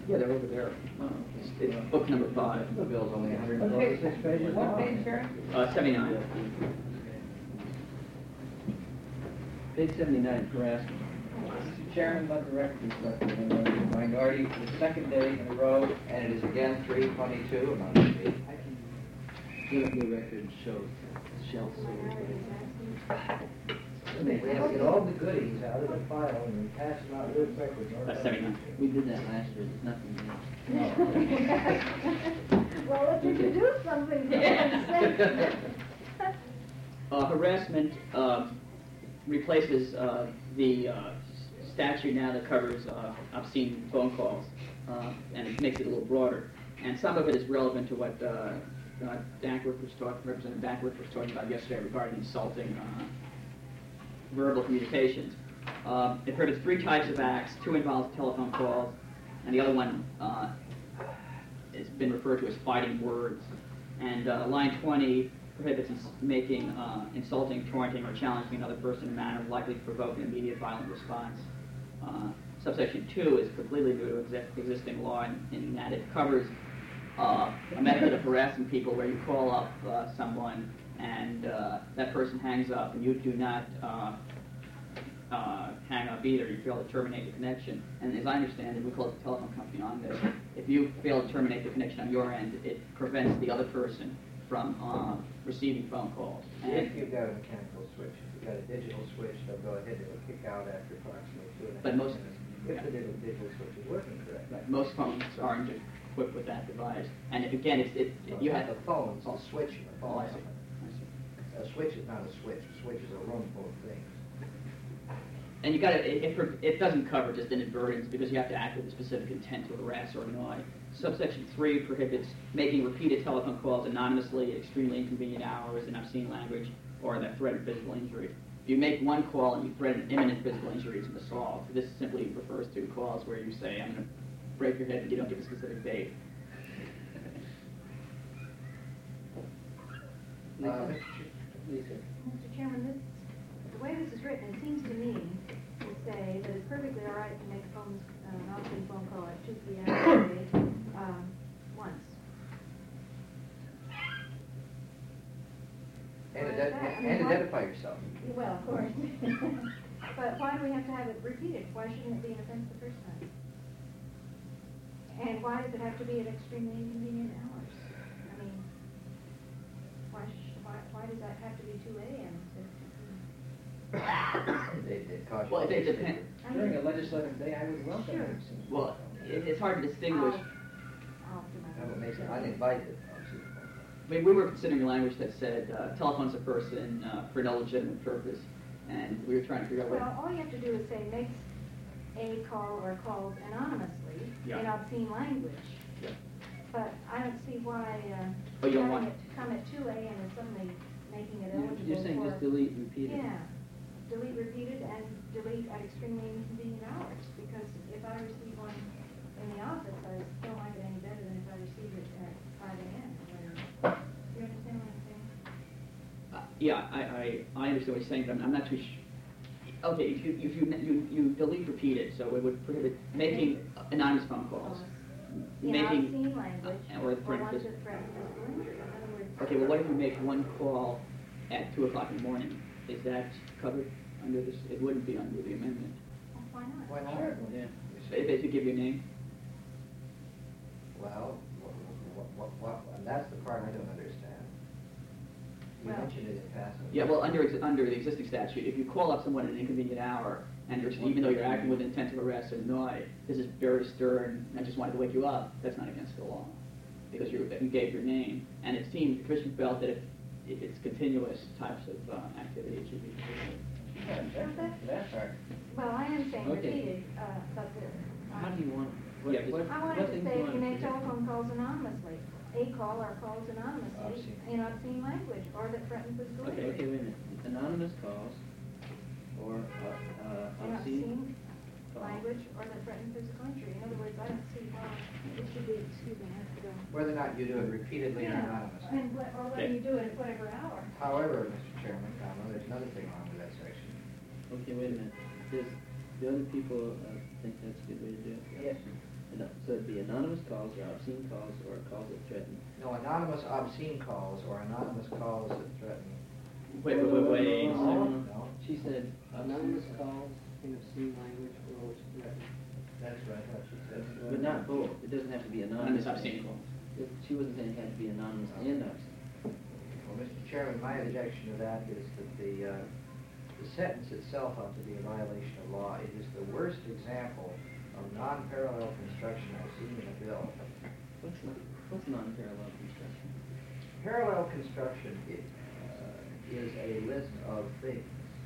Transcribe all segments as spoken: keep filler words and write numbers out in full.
Yeah, they're over there. Uh, it's, it's book number five. The bill's only one hundred Okay. forty-six pages long. What page, Sharon? Uh, seventy-nine. Page seventy-nine, harassment. Mister Chairman, let the record reflect that in the minority for the second day in a row. And it is again three twenty-two among the three. Let the record show shall We have to get all the goodies out of the file and we pass them out real quick with no. That's seventy-nine. We did that last year, there's nothing there. Well, if you could do something, for heaven's sake. Uh, harassment uh, replaces uh, the uh, statute now that covers uh, obscene phone calls, uh, and it makes it a little broader. And some of it is relevant to what uh, uh, Dankworth was talking, Representative Dankworth was talking about yesterday regarding insulting uh, verbal communications. Uh, it prohibits three types of acts. Two involve telephone calls, and the other one uh, has been referred to as fighting words. And uh, line twenty prohibits ins- making uh, insulting, taunting, or challenging another person in a manner likely to provoke an immediate violent response. Uh, subsection two is completely new to exi- existing law in, in that it covers uh, a method of harassing people where you call up uh, someone and uh, that person hangs up and you do not uh, uh, hang up either. You fail to terminate the connection. And as I understand it, we call it the telephone company on this. If you fail to terminate the connection on your end, it prevents the other person from uh, receiving phone calls. And If you've got a mechanical switch, if you've got a digital switch, they'll go ahead, they'll kick out after approximately two and a half But most- minutes. If the digital, digital switch is working correctly. Right, most phones aren't equipped with that device. And if, again, it's, it, it, you have the phone's a switch in the Oh, phone. I see. I see. A switch is not a switch. A switch is a room full of things. And you got to, it, it, it doesn't cover just inadvertence because you have to act with a specific intent to harass or annoy. Subsection three prohibits making repeated telephone calls anonymously at extremely inconvenient hours in obscene language or that threaten physical injury. If you make one call and you threaten imminent physical injury, it's an assault. This simply refers to calls where you say, I'm going to break your head and you don't give a specific date. Uh, Mister Lisa. Mister Chairman, this, the way this is written, it seems to me to say that it's perfectly all right to make a phone, uh, an obscene phone call at two p m every day, um, once. And, Why is ident- that? I mean, and why- identify yourself. Well, of course. But why do we have to have it repeated? Why shouldn't it be an offense the first time? And why does it have to be at extremely inconvenient hours? I mean, why, sh- why, why does that have to be two a m instead of two p m? They, they caution. Well, it, it depends. I During mean, a legislative day, I would welcome Sure. it. Well, it, it's hard to distinguish. I'll do my That would make best. it uninvited. I mean, we were considering language that said uh, telephones a person uh, for no legitimate purpose, and we were trying to figure out what. Well, all you have to do is say makes a call or calls anonymously Yeah. in obscene language. Yeah. But I don't see why uh, Oh, you don't having want- it come at two a m and suddenly making it eligible You're saying for... just delete, repeat it? Yeah, delete repeated and delete at extremely inconvenient hours. Because if I receive one in the office, I don't like it any better than if I receive it at five a m or whatever. Do you understand what I'm saying? Uh, yeah, I, I, I understand what you're saying, but I'm, I'm not too sure. Okay, if you, if you, you, you delete repeated, so it would prohibit making anonymous phone calls. In Making, obscene language, uh, or or threaten ones phys- that threaten physical injury. In other words... Okay, well, what if you make one call at two o'clock in the morning? Is that covered under this? It wouldn't be under the amendment. Well, why not? Why not? Sure. Yeah. If they could give you a name? Well, what, what, what, what, and that's the part I don't understand. You Well- mentioned it in passing. Yeah, well, under ex- under the existing statute, if you call up someone at an inconvenient hour, and you're, even though you're acting with intent to arrest or annoy, this is very stern, I just wanted to wake you up, that's not against the law. Because you, you gave your name. And it seemed, the Commission felt that if, if it's continuous types of uh, activity, it should be prohibited. Yeah, that, that part. Well, I am saying Okay. repeated, uh, but the... How do you want, what, Yeah, what, I what wanted to things say do you if you want make to telephone calls anonymously, a call or calls anonymously Obscene. in obscene language, or that threaten physical Okay, injury. okay, wait a minute. Anonymous calls, or, uh, uh, In obscene obscene calls. language, or that threaten physical injury. In other words, I don't see why it should be, excuse me, I have to go. Whether or not you do it repeatedly or Yeah, anonymously. and what- or whether you do it at whatever hour. However, Mister Chairman, comma, there's another thing wrong with that section. Okay, wait a minute. Does, do other people, uh, think that's a good way to do it? Yes. I No, so it'd be anonymous calls or obscene calls or calls that threaten. No, anonymous obscene calls or anonymous calls that threaten. Wait, wait, wait, wait. No, no, She said Anonymous calls in obscene language or threaten. that's what I thought she said. but not both. It doesn't have to be anonymous. Anonymous obscene calls. It- She wasn't saying it had to be anonymous and obscene. Well, Mister Chairman, my objection to that is that the, uh, the sentence itself ought to be a violation of law. It is the worst example of non-parallel construction I've seen in a bill. What's not, what's non-parallel construction? Parallel construction i- uh, is a list of things.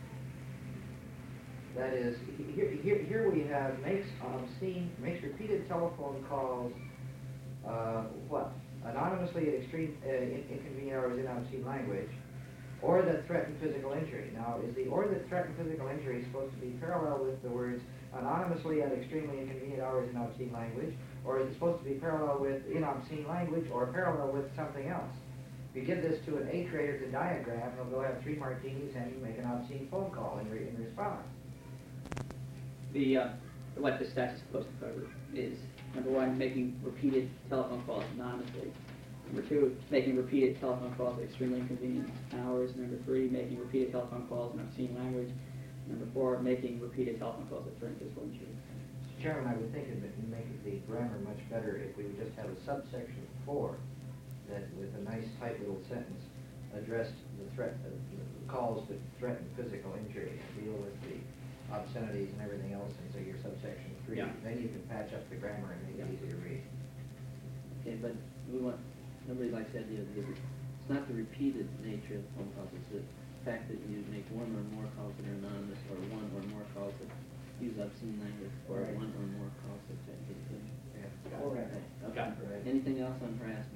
That is, he- here, here, here we have makes obscene, makes repeated telephone calls, uh, what? Anonymously at extreme, uh, in- inconvenient hours in obscene language, or that threaten physical injury. Now, is the or that threaten physical injury supposed to be parallel with the words anonymously at extremely inconvenient hours in obscene language, or is it supposed to be parallel with in obscene language, or parallel with something else? If you give this to an eighth grader to diagram, he'll go have three martinis and make an obscene phone call in, re- in response. The, uh, what the statute's supposed to cover is, number one, making repeated telephone calls anonymously. Number two, making repeated telephone calls at extremely inconvenient hours. Number three, making repeated telephone calls in obscene language. Number four, making repeated telephone calls that threaten physical injury. Mister Chairman, I would think it would make the grammar much better if we would just have a subsection four that, with a nice tight little sentence, addressed the threat, uh, the calls that threaten physical injury, and deal with the obscenities and everything else into your subsection three. Yeah. Then you can patch up the grammar and make it easy to read. Okay, but we want, nobody likes the idea of the, it's not the repeated nature of phone calls, it's the fact that you make one or more calls that are anonymous, or one or more calls that use obscene language, or Right. one or more calls that threaten physical injury. Yeah. All right. Okay. Got it. Anything else on harassment?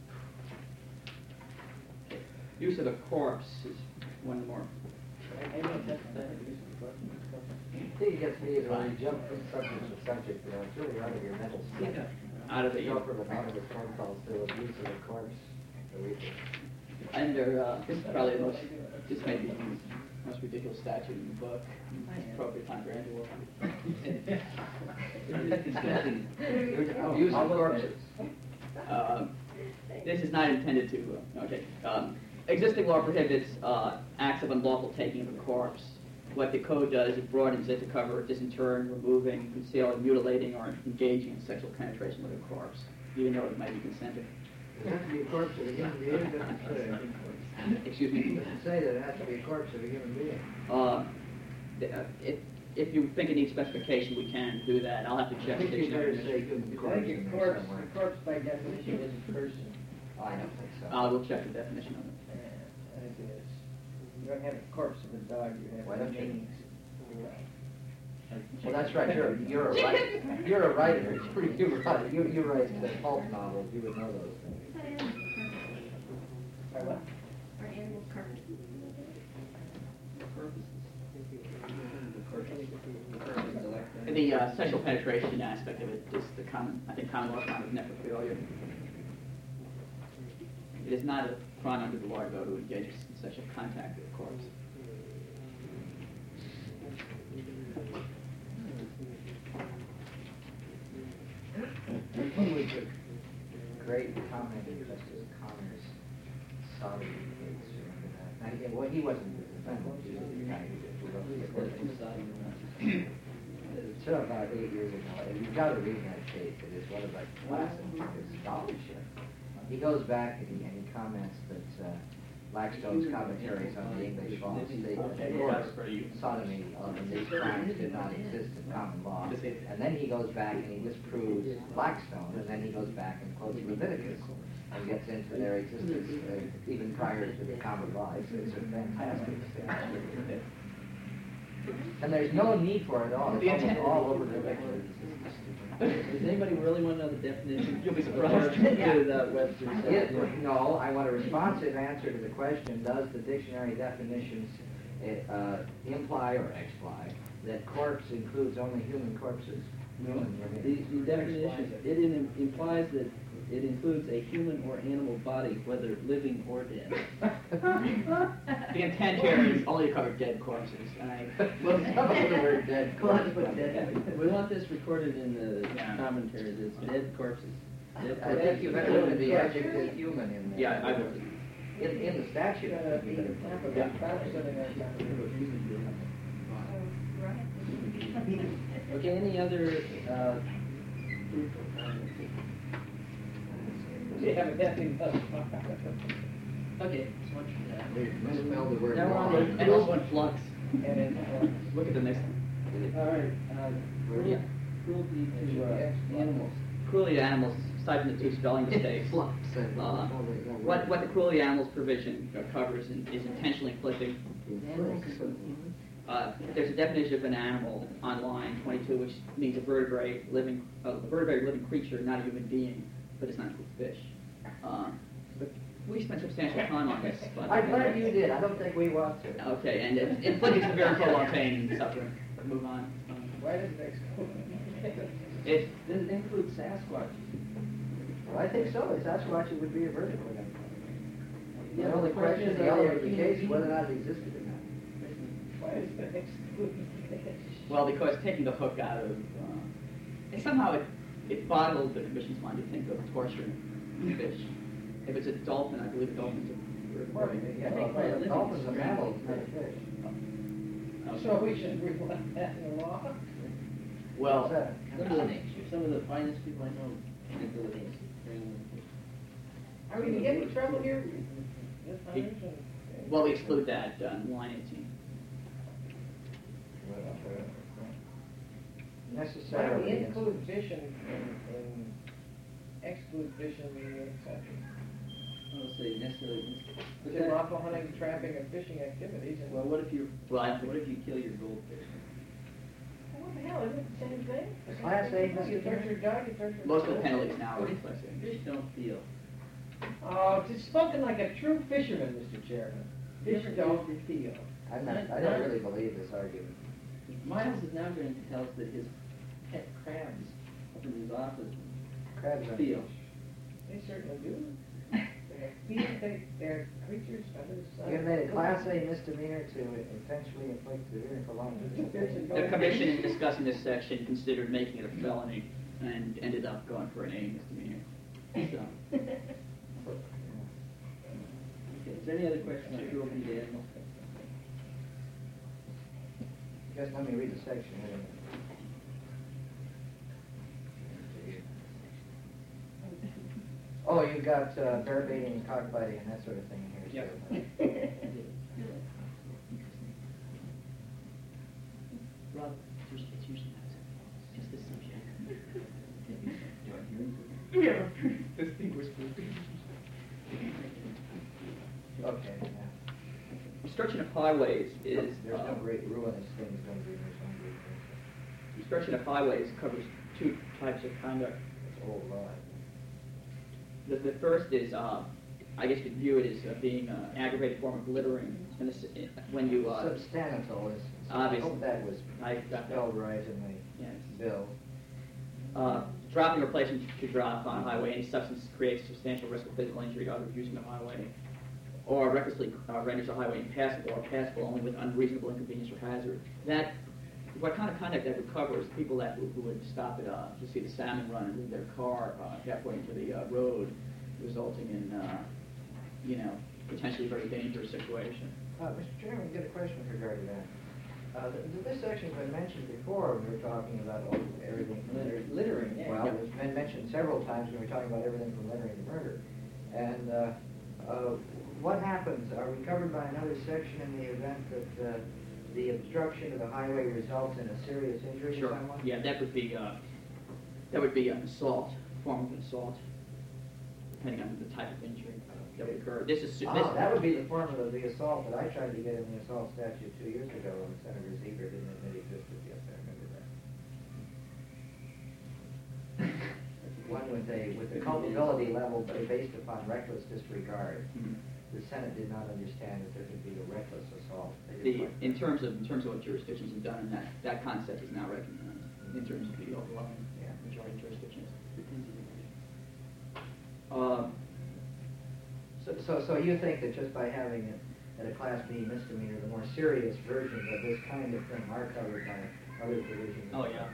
Use of the corpse is one more. I know that's, that is a question. I think it gets me is when you jump from subject to subject, you know, it's really out of your mental state. Out of To the, go from anonymous phone calls to abuse of the corpse. So we- under, uh, this is probably the most, this may be the most ridiculous statute in the book. It's appropriate time for Angela. Abuse of corpses. Um, This is not intended to, uh, okay. Um, Existing law prohibits uh, acts of unlawful taking of a corpse. What the code does, it broadens it to cover disinterring, removing, concealing, mutilating, or engaging in sexual penetration with a corpse, even though it might be consented. It has to be a corpse of a human being, it doesn't say. Excuse me. It doesn't say that it has to be a corpse of a human being. Uh, th- uh, If, if you think it needs specification, we can do that. I'll have to I check the think you better dictionary. say human I corpse think in a there corpse, somewhere. a corpse by definition is a person. I don't think so. I will check the definition of it. Uh, I think it is. You don't have a corpse of a dog, you have Why don't you? remains. Well, that's right, you're, you're a writer, you're a writer, it's pretty, you write, you, you write the pulp novels, you would know those things. Or what? Or animal carcasses. The uh, sexual penetration aspect of it is the common, I think common law crime of necrophilia. It is not a crime under the law, though, to engage in sexual contact with a corpse. What was the great comment of Justice Connor's sodomy case, remember that? Now, he- well, he wasn't the defendant, he was the guy who wrote the report. It's about eight years ago, and you've got to read that case, it is one of the classics of his scholarship. He goes back and he, and he comments that uh, Blackstone's commentaries on the English law state that, of course, sodomy and these crimes did not exist in common law. And then he goes back and he disproves Blackstone, and then he goes back and quotes Leviticus and gets into their existence uh, even prior to the common law. It's, it's a fantastic thing. And there's no need for it at all. It's almost all over the record. Does anybody really want to know the definition? You'll be surprised. With uh, Webster's. uh, Yeah, no, I want a responsive answer to the question, does the dictionary definitions uh, imply or exply that corpse includes only human corpses? No, Human the, remains. the definition, it in- implies that it includes a human or animal body, whether living or dead. The intent here is only to cover dead corpses, and I... Well, some of the word dead. Come on, put dead. We want this recorded in the Yeah. commentary, that's dead corpses. Dead I think you better put the adjective human in there. Yeah, I would. In, in the statute, I Uh, think you better put half it. of it, five percent of that time. Okay, any other, uh, proof or comments? We haven't had any thus far. Okay, so much for that. We misspelled the word Now we're on law. the, and also in flux. And then, uh, Look at the next one. All right, uh, cruel- cruelty to uh, animals. Cruelty to animals, aside from the two spelling mistakes. Flux and- Uh, what, what the cruelty to animals provision uh, covers in- is intentionally inflicting. Uh, there's a definition of an animal on line twenty-two, which means a vertebrate living, uh, a vertebrate living creature, not a human being, but it's not include fish. Uh, but we spent substantial time on this. But I'm glad you did. I don't think we want to. Okay, and it inflicting severe and prolonged pain and suffering. But move on. Um, Why does it exclude? It, Does it include Sasquatch? Well, I think so. It's Sasquatch it would be a verdict. Yeah, The only the question question in is, the are element of they the human case, whether or not it existed or not. Why does it exclude? well, because taking the hook out of, uh, and somehow it, it boggled the commission's mind to think of torturing fish. If it's a dolphin, I believe dolphins are Well, vertebrate. yeah, Take my well, living dolphins are strangle. mammals, not fish. So we should reflect that in the law? Well, What's that? Some of the, some of the finest people I know can do it. Are we gonna get in trouble here? This He- Hunter's and- well, we exclude that uh, in line eighteen. Why do Necessarily. we include fish and, and, and exclude fish in the exception? I'll say necessarily. but It's that- lawful hunting, trapping, and fishing activities, and Well, what if you, Well, I what if you kill your goldfish? What the hell, isn't it the same thing? The Class A, you Mister torture a dog, you torture a most of the goat. penalties now are reflected. Fish don't feel. Oh, it's spoken like a true fisherman, Mister Chairman. Fish don't feel. I'm not, I don't really believe this argument. Miles is now going to tell us that his pet crabs up in his office Crabs are. feel. They certainly do. They're feel, they, they're creatures of the sun. You made a Class A misdemeanor to intentionally inflict severe and prolonged physical pain. The commission, in discussing this section, considered making it a felony and ended up going for an A misdemeanor. So, Okay, is there any other questions on cruelty to animals? Just let me read the section. wait a minute. Oh, you've got uh, bear baiting and cockfighting and that sort of thing in here too. Rob, it's usually it's usually not just the subject. Yeah, this thing was Okay, yeah. Obstruction of highways is, There's uh, no great ruinous things going to be in this one. obstruction of highways covers two types of conduct. It's old law. The, the first is, uh, I guess you'd view it as uh, being an aggravated form of littering. And this, uh, when you, uh, Substantial is, I Obviously. hope that was I got that. spelled right in Yes. the bill. Uh, dropping or placing to drop on a highway any substance creates substantial risk of physical injury to others using the highway, or recklessly uh, renders a highway impassable or passable only with unreasonable inconvenience or hazard. That, what kind of conduct that would cover is people that who, who would stop at, uh, to see the salmon run and leave their car uh, halfway into the uh, road, resulting in, uh, you know, potentially very dangerous situation. Uh, Mister Chairman, I got a question with regard to that. Uh, th- this section's been mentioned before when we were talking about all, everything from Litter- Littering, yeah. Well, it's been mentioned several times when we were talking about everything from littering to murder. And uh, uh, what happens? Are we covered by another section in the event that uh, the obstruction of the highway results in a serious injury to Sure. someone? Yeah, that would be, uh, that would be an assault, form of an assault, depending on the type of injury that would occur. This is, this, Ah, that would be the formula of the assault that I tried to get in the assault statute two years ago, and Senator Ziegler didn't admit existed. Yes, I remember that. One with a, with the culpability level based upon reckless disregard. Mhm. The Senate did not understand that there could be a reckless assault. They The, didn't like in that. terms of, in terms of what jurisdictions have done, and that, that concept is now recognized in terms of the overwhelming Yeah. majority of jurisdictions. so, so you think that just by having it at a Class B misdemeanor, the more serious versions of this kind of thing are covered by other provisions? Oh, yeah.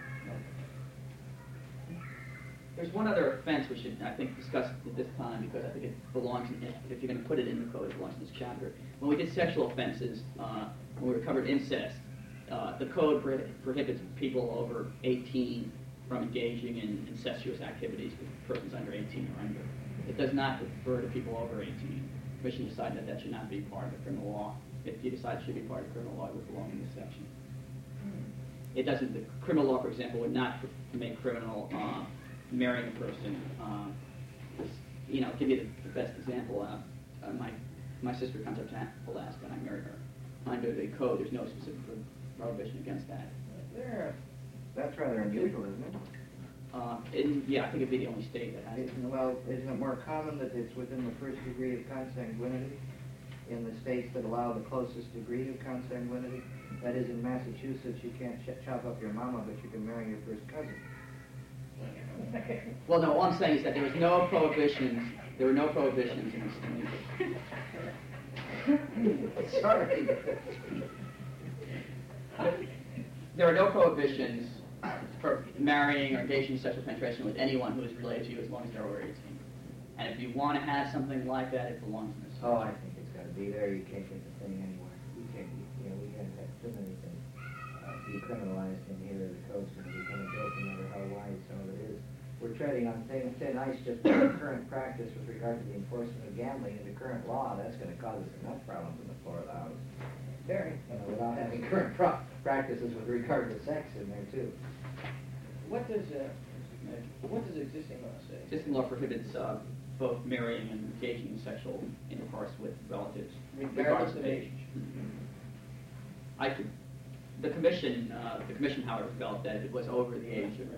There's one other offense we should, I think, discuss at this time, because I think it belongs, in, if, if you're going to put it in the code, it belongs in this chapter. When we did sexual offenses, uh, when we covered incest, uh, the code pro- prohibits people over eighteen from engaging in incestuous activities with persons under eighteen or under. It does not refer to people over eighteen. The Commission decided that that should not be part of the criminal law. If you decide it should be part of the criminal law, it would belong in this section. It doesn't, the criminal law, for example, would not make criminal uh, marrying a person. Uh, you know, give you the, the best example. Uh, uh, my my sister comes up to Alaska, and I marry her. Under the code, there's no specific prohibition against that. There, That's rather unusual, isn't it? Uh, in, yeah, I think it'd be the only state that has it. Isn't- Well, isn't it more common that it's within the first degree of consanguinity in the states that allow the closest degree of consanguinity? That is, in Massachusetts, you can't ch- chop up your mama, but you can marry your first cousin. Well, no, all I'm saying is that there was no prohibitions. There were no prohibitions in this. Sorry. There are no prohibitions for marrying or engaging in sexual penetration with anyone who is related to you as long as they're over eighteen. And if you want to have something like that, it belongs in this. Oh, I think it's got to be there. You can't get the thing anywhere. You can't, you know, we can't have too many things uh, decriminalized in here. The code's going to become a joke no matter how wide some of it is. We're treading on thin, thin ice just by the current practice with regard to the enforcement of gambling into current law. That's going to cause us enough problems in the floor of the house. very. You know, without having current pro- practices with regard to sex in there too. What does, uh, what does existing law say? Existing law prohibits uh, both marrying and engaging in sexual intercourse with relatives, Regardless of age. I could, the commission, uh, the commission, however, felt that it was over the age of.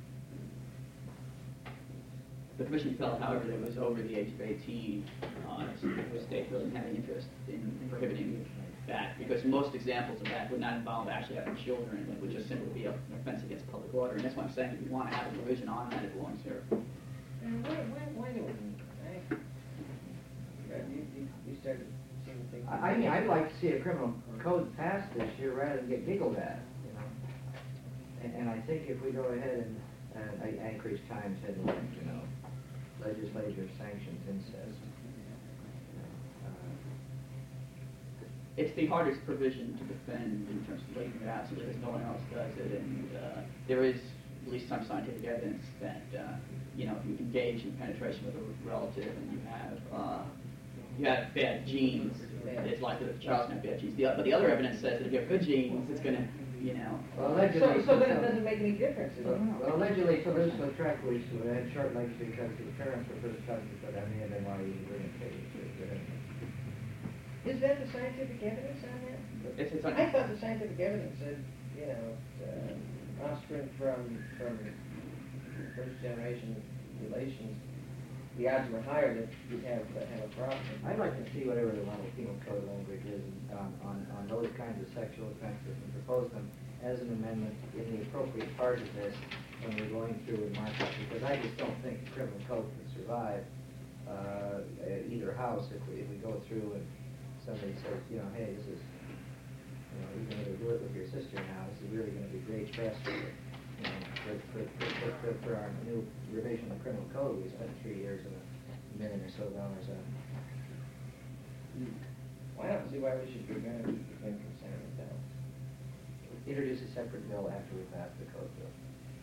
The commission felt, however, that it was over the age of eighteen. Uh, the state really didn't have any interest in prohibiting that, because most examples of that would not involve actually having children. It would just simply be an offense against public order. And that's why I'm saying if you want to have a provision on that, it belongs here. And why, why, why do we need that? eh? You, you, you started seeing things. I, I mean, I'd like to see a criminal code passed this year rather than get giggled at, you know. And, and I think if we go ahead and, uh, I- I increase times headlines, you know, legislature sanctions incest. Uh, It's the hardest provision to defend in terms of latent vows because no one else does it, and uh, there is at least some scientific evidence that uh, you know if you engage in penetration with a relative and you have uh, you have bad genes, it's likely that the child's going to have bad genes. The, but the other evidence says that if you have good genes, it's going to, you know. Well, So, allegedly, so then it doesn't make any difference. is it? Well, well, allegedly, Toulouse-Lautrec was who had short legs because his parents were first cousins, but that may have been why he was reinstated. Is that the scientific evidence on that? It's, it's I thought the scientific evidence said, you know, uh, offspring from, from first generation relations, the odds were higher that you'd have, uh, have a problem. I'd like to see whatever the model penal code language is on, on, on those kinds of sexual offenses and propose them as an amendment in the appropriate part of this when we're going through and marking, because I just don't think the criminal code can survive uh, at either house if we, if we go through and somebody says, you know, hey, this is, you know, you're going to do it with your sister now. This is really going to be great press for, you know, for, for, for, for, for our new revision of the criminal code. We spent three years and a million or so dollars on. Well, I don't see why we should prevent prevent consent with that. Introduce a separate bill after we pass the code bill.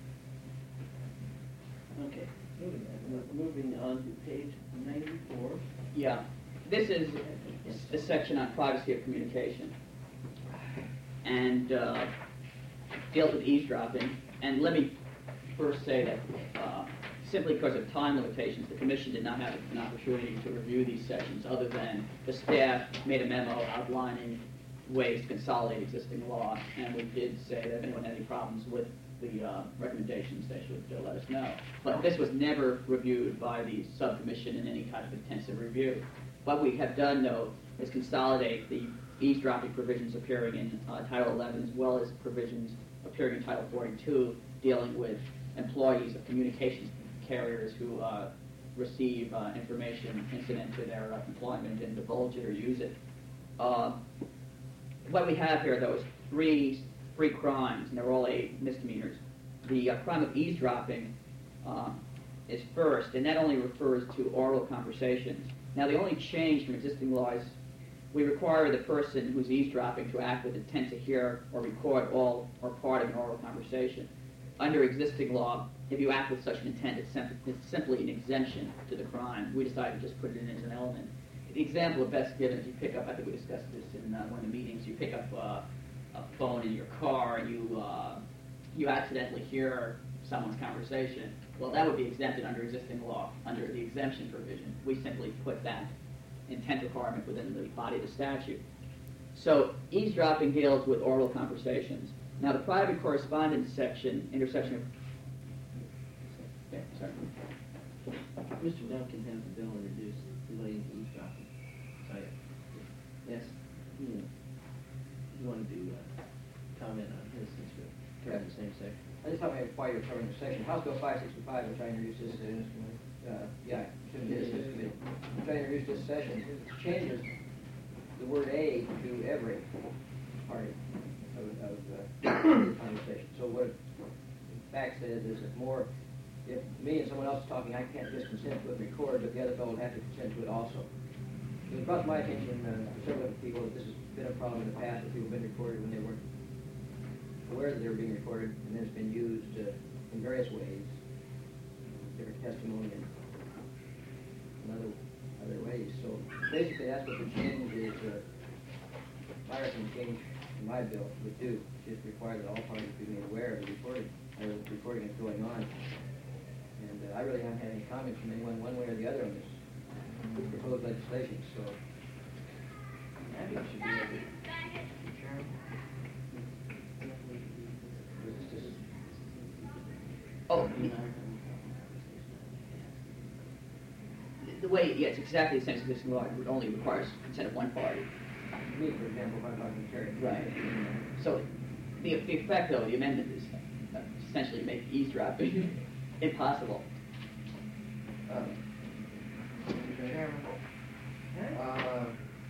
Okay, moving on, moving on to page ninety-four. Yeah, this is the section on privacy of communication, and uh, deals with eavesdropping. And let me first say that uh, simply because of time limitations, the Commission did not have an opportunity to review these sections other than the staff made a memo outlining ways to consolidate existing law, and we did say that if anyone had any problems with the uh, recommendations, they should uh, let us know. But this was never reviewed by the subcommission in any kind of intensive review. What we have done, though, is consolidate the eavesdropping provisions appearing in uh, Title eleven as well as provisions appearing in Title forty-two dealing with employees of communications carriers who uh, receive uh, information incident to their uh, employment and divulge it or use it. Uh, what we have here, though, is three, three crimes, and they're all eight misdemeanors. The uh, crime of eavesdropping uh, is first, and that only refers to oral conversations. Now, the only change from existing law is we require the person who's eavesdropping to act with intent to hear or record all or part of an oral conversation. Under existing law, if you act with such an intent, it's, sim- it's simply an exemption to the crime. We decided to just put it in as an element. The example best given is you pick up, I think we discussed this in uh, one of the meetings, you pick up uh, a phone in your car and you, uh, you accidentally hear someone's conversation. Well, that would be exempted under existing law, under the exemption provision. We simply put that intent requirement within the body of the statute. So eavesdropping deals with oral conversations. Now the private correspondence section, intersection of... Okay, sorry. Mister Duncan has the bill introduced relating to eavesdropping. So, yes, you, you want to do uh, comment on his since we're covering the same section? I just thought maybe while you're covering the section, House Bill five sixty-five, which I introduced this, uh, uh, yeah, shouldn't be this committee, which I introduced this session, changes the word "a" to every party of, of uh, the conversation. So what it in fact says is that more, if me and someone else is talking, I can't just consent to it and record, but the other fellow would have to consent to it also. It brought to my attention, uh, to several other people, that this has been a problem in the past, that people have been recorded when they weren't aware that they were being recorded, and then it's been used uh, in various ways, different testimony and, and other other ways. So basically, that's what the change is. Uh, my recommendation in my bill would do, just require that all parties be made aware of the recording, or the recording is going on. And uh, I really haven't had any comments from anyone one way or the other on this proposed legislation. So I think it should be able to. Oh, the way, yeah, it's exactly the same as existing law. It would only requires consent of one party. Me, for example, if I'm talking to Terry. Right. So the, the effect, though, of the amendment is uh, essentially make eavesdropping impossible. Uh, Mister Chairman, uh,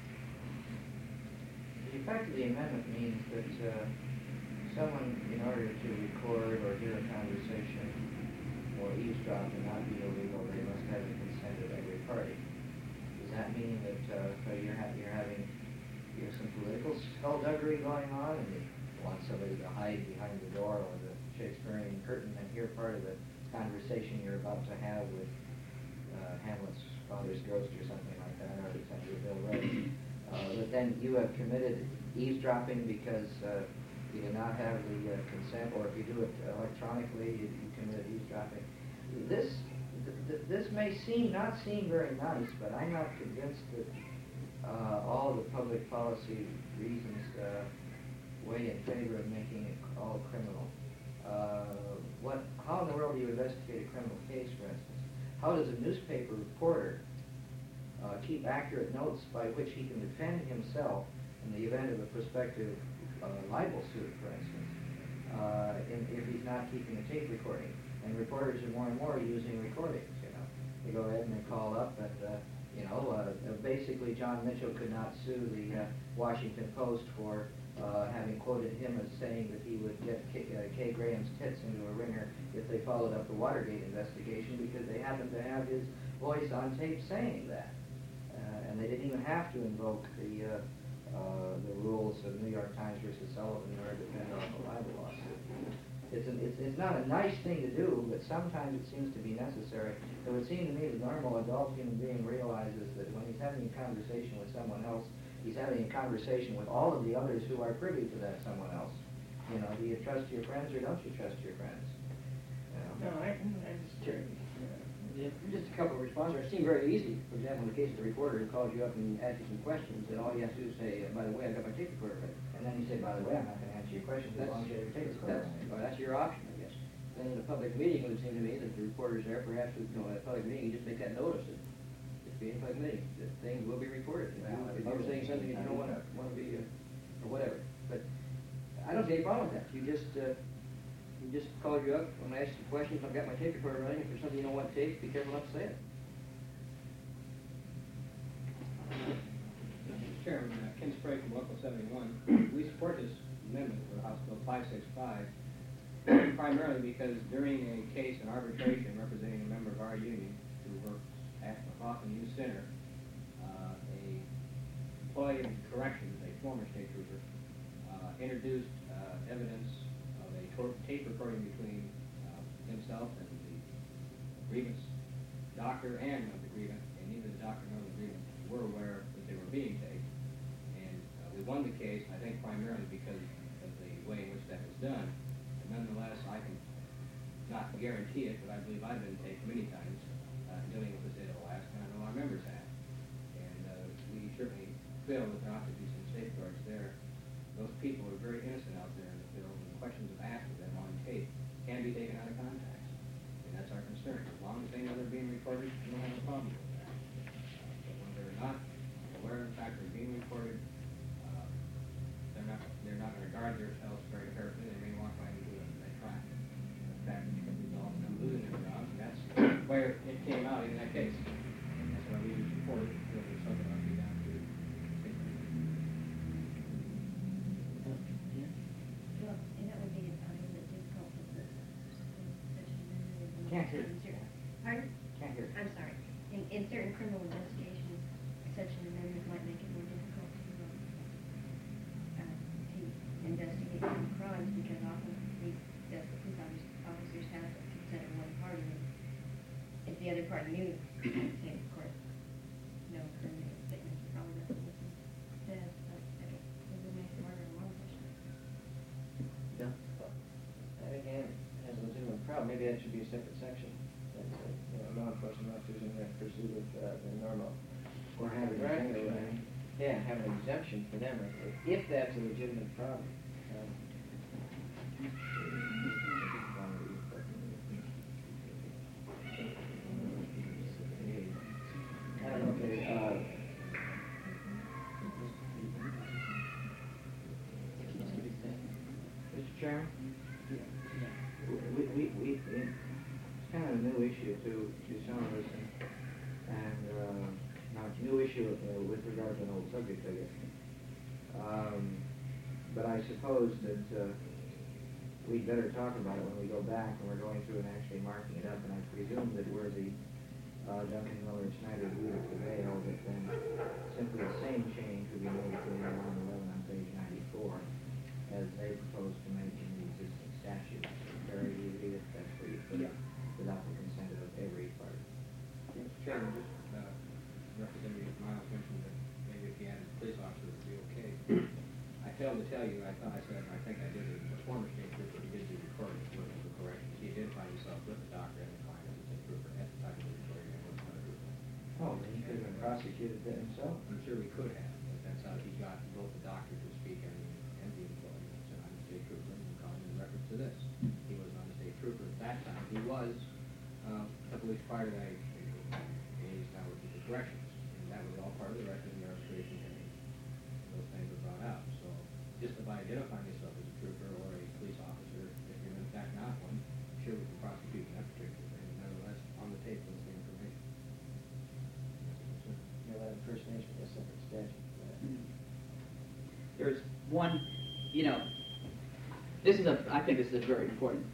the effect of the amendment means that uh, someone, in order to record or hear a conversation or eavesdrop and not be illegal, they must have the consent of every party. Does that mean that uh, so you're, ha- you're having you have some political skullduggery going on, and you want somebody to hide behind the door or the Shakespearean curtain and hear part of the conversation you're about to have with uh, Hamlet's father's ghost or something like that, or Senator Bill Rhodes. Uh, but then you have committed eavesdropping because uh, you do not have the uh, consent, or if you do it electronically, you, you commit eavesdropping. This th- th- this may seem not seem very nice, but I'm not convinced that uh, all the public policy reasons uh, weigh in favor of making it all criminal. Uh, what? How in the world do you investigate a criminal case, for instance? How does a newspaper reporter uh, keep accurate notes by which he can defend himself in the event of a prospective uh, libel suit, for instance, uh, in, if he's not keeping a tape recording? And reporters are more and more using recordings, you know. They go ahead and they call up and, uh, you know, uh, basically John Mitchell could not sue the uh, Washington Post for uh, having quoted him as saying that he would get K, uh, Kay Graham's tits into a ringer if they followed up the Watergate investigation, because they happened to have his voice on tape saying that. Uh, and they didn't even have to invoke the uh, uh, the rules of New York Times versus Sullivan in order to defend off a libel lawsuit. It's, an, it's, it's not a nice thing to do, but sometimes it seems to be necessary. It would seem to me the normal adult human being realizes that when he's having a conversation with someone else, he's having a conversation with all of the others who are privy to that someone else. You know, do you trust your friends or don't you trust your friends? You know? No, I, I just, yeah, just a couple of responses. It seemed very easy. For example, in the case of the reporter who calls you up and asks you some questions, and all you have to do is say, by the way, I got my tape recorder ready. And then you say, by the way, I'm not going to answer your questions as long as you have your tape recorder. That's, well, that's your option, I guess. Then in a public meeting, it would seem to me that the reporter's there, perhaps, you know, at a public meeting, you just make that notice that it's being a public meeting, that things will be recorded. If, Well, you, if you're saying something that you don't want to want to be, uh, or whatever. But I don't see any problem with that. You just, uh, you just called you up, I'm going to ask you some questions, I've got my tape recorder running. If there's something you don't want to tape, be careful not to say it. Mister Chairman, uh, Ken Sprague from Local seventy-one. We support this amendment for House Bill five sixty-five primarily because during a case in arbitration representing a member of our union who works at McLaughlin Youth Center, uh, a employee of corrections, a former state trooper, uh, introduced uh, evidence of a tor- tape recording between uh, himself and the grievance doctor and of the grievant, and neither the doctor nor the grievant were aware that they were being taped. And uh, we won the case, I think, primarily because of the way in which that was done. But nonetheless, I can not guarantee it, but I believe I've been taped many times uh, dealing with the state of Alaska, and I know our members have. And uh, we certainly feel that there ought to be some safeguards there. Those people are very innocent out there in the field, and the questions of asked of them on tape can be taken out of context. And that's our concern. As long as they know they're being recorded, we don't have a problem with that. Uh, but when they're not aware of the fact they're being recorded, uh, they're not they're not going to guard themselves very carefully. They may walk by and do it and they try. In fact, it can result in them losing their jobs, and that's where it came out in that case. And that's why we support it. Feel there's something that ought to be done to Well, and that would be a little bit difficult with the such an Can't hear. Pardon? Can't hear. I'm sorry. In, in certain criminal investigations, such an amendment might make it more difficult to, uh, to investigate some crimes because often we, the police officers, officers have to consider one party. And if the other party knew, say, of course, no criminal statement, probably not listen to that. But I guess it would make it harder in one question. Yeah. That again has a legitimate problem. Maybe that should be a separate section. That's, uh, you know, law enforcement officers in their pursuit of uh, their normal. Or have it Right. exemption. Yeah, have an exemption for them if, if that's a legitimate problem. Um, I don't know if they, uh, Mister Chairman? We, we, we, it's kind of a new issue to, to some of us, and, and uh, now it's a new issue uh, with regard to an old subject, I guess. Um, but I suppose that uh, we'd better talk about it when we go back and we're going through and actually marking it up, and I presume that where the uh, Duncan Miller Snyder agreed to prevail, that then simply the same change would be made to the one eleven on page ninety-four, as they propose to make in the existing statute. Very easy, if that's where you put it, without the consent of every party. Mister Chairman, just uh, Representative Miles mentioned that maybe if he added a police officer, it would be okay. I failed to tell you, I thought I said, I think I did, it was former state trooper, he did do recording, looking for corrections. He identified himself with the doctor and the client as a state trooper at the time of the recording, and was not a trooper. Oh, then he could have been prosecuted then himself. I'm sure we could have, but that's how he got both the doctor to speak and, and the employee. He said, I'm a state trooper, and we called him in reference to this. He was not a state trooper at that time. He was, uh, a couple weeks prior to that, a state trooper, and he's now working for corrections. And that was all part of the record in the arbitration hearing. Those things were brought out. So just by identifying yourself as a trooper or a police officer, if you're in fact not one, I'm sure we can prosecute that particular thing. Nevertheless, on the tape was the information. you know, that impersonation is a separate statute. for that. There's one, you know, this is a, I think this is a very important,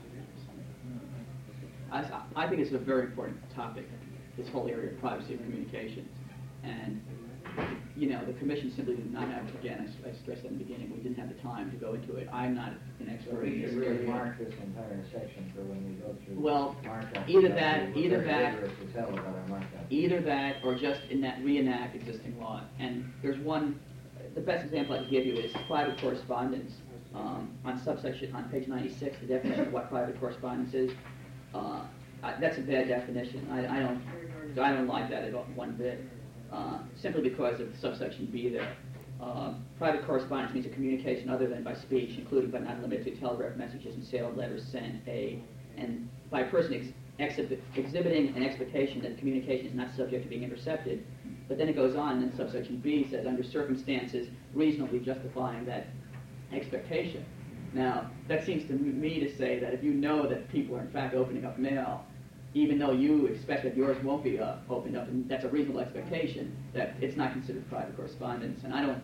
uh, I, I think it's a very important topic, this whole area of privacy of communications. And, you know, the commission simply did not have, again, I, I stressed that in the beginning, we didn't have the time to go into it. I'm not an So expert in we this should really area. mark this entire section for when we go through. Well, markup. either We're that- very either that- rigorous as hell about our markup. Either that or just enact, reenact existing law. And there's one, the best example I can give you is private correspondence. Um, on subsection, on page ninety-six, the definition of what private correspondence is, uh, I, that's a bad definition. I, I don't, I don't like that at all, one bit, uh, simply because of subsection B there. Uh, private correspondence means a communication other than by speech, including but not limited to telegraph messages and sailed letters sent a, and by a person ex- exhibit, exhibiting an expectation that the communication is not subject to being intercepted. But then it goes on, and then subsection B says, under circumstances reasonably justifying that expectation. Now, that seems to me to say that if you know that people are in fact opening up mail, even though you expect that yours won't be uh, opened up, and that's a reasonable expectation, that it's not considered private correspondence, and I don't,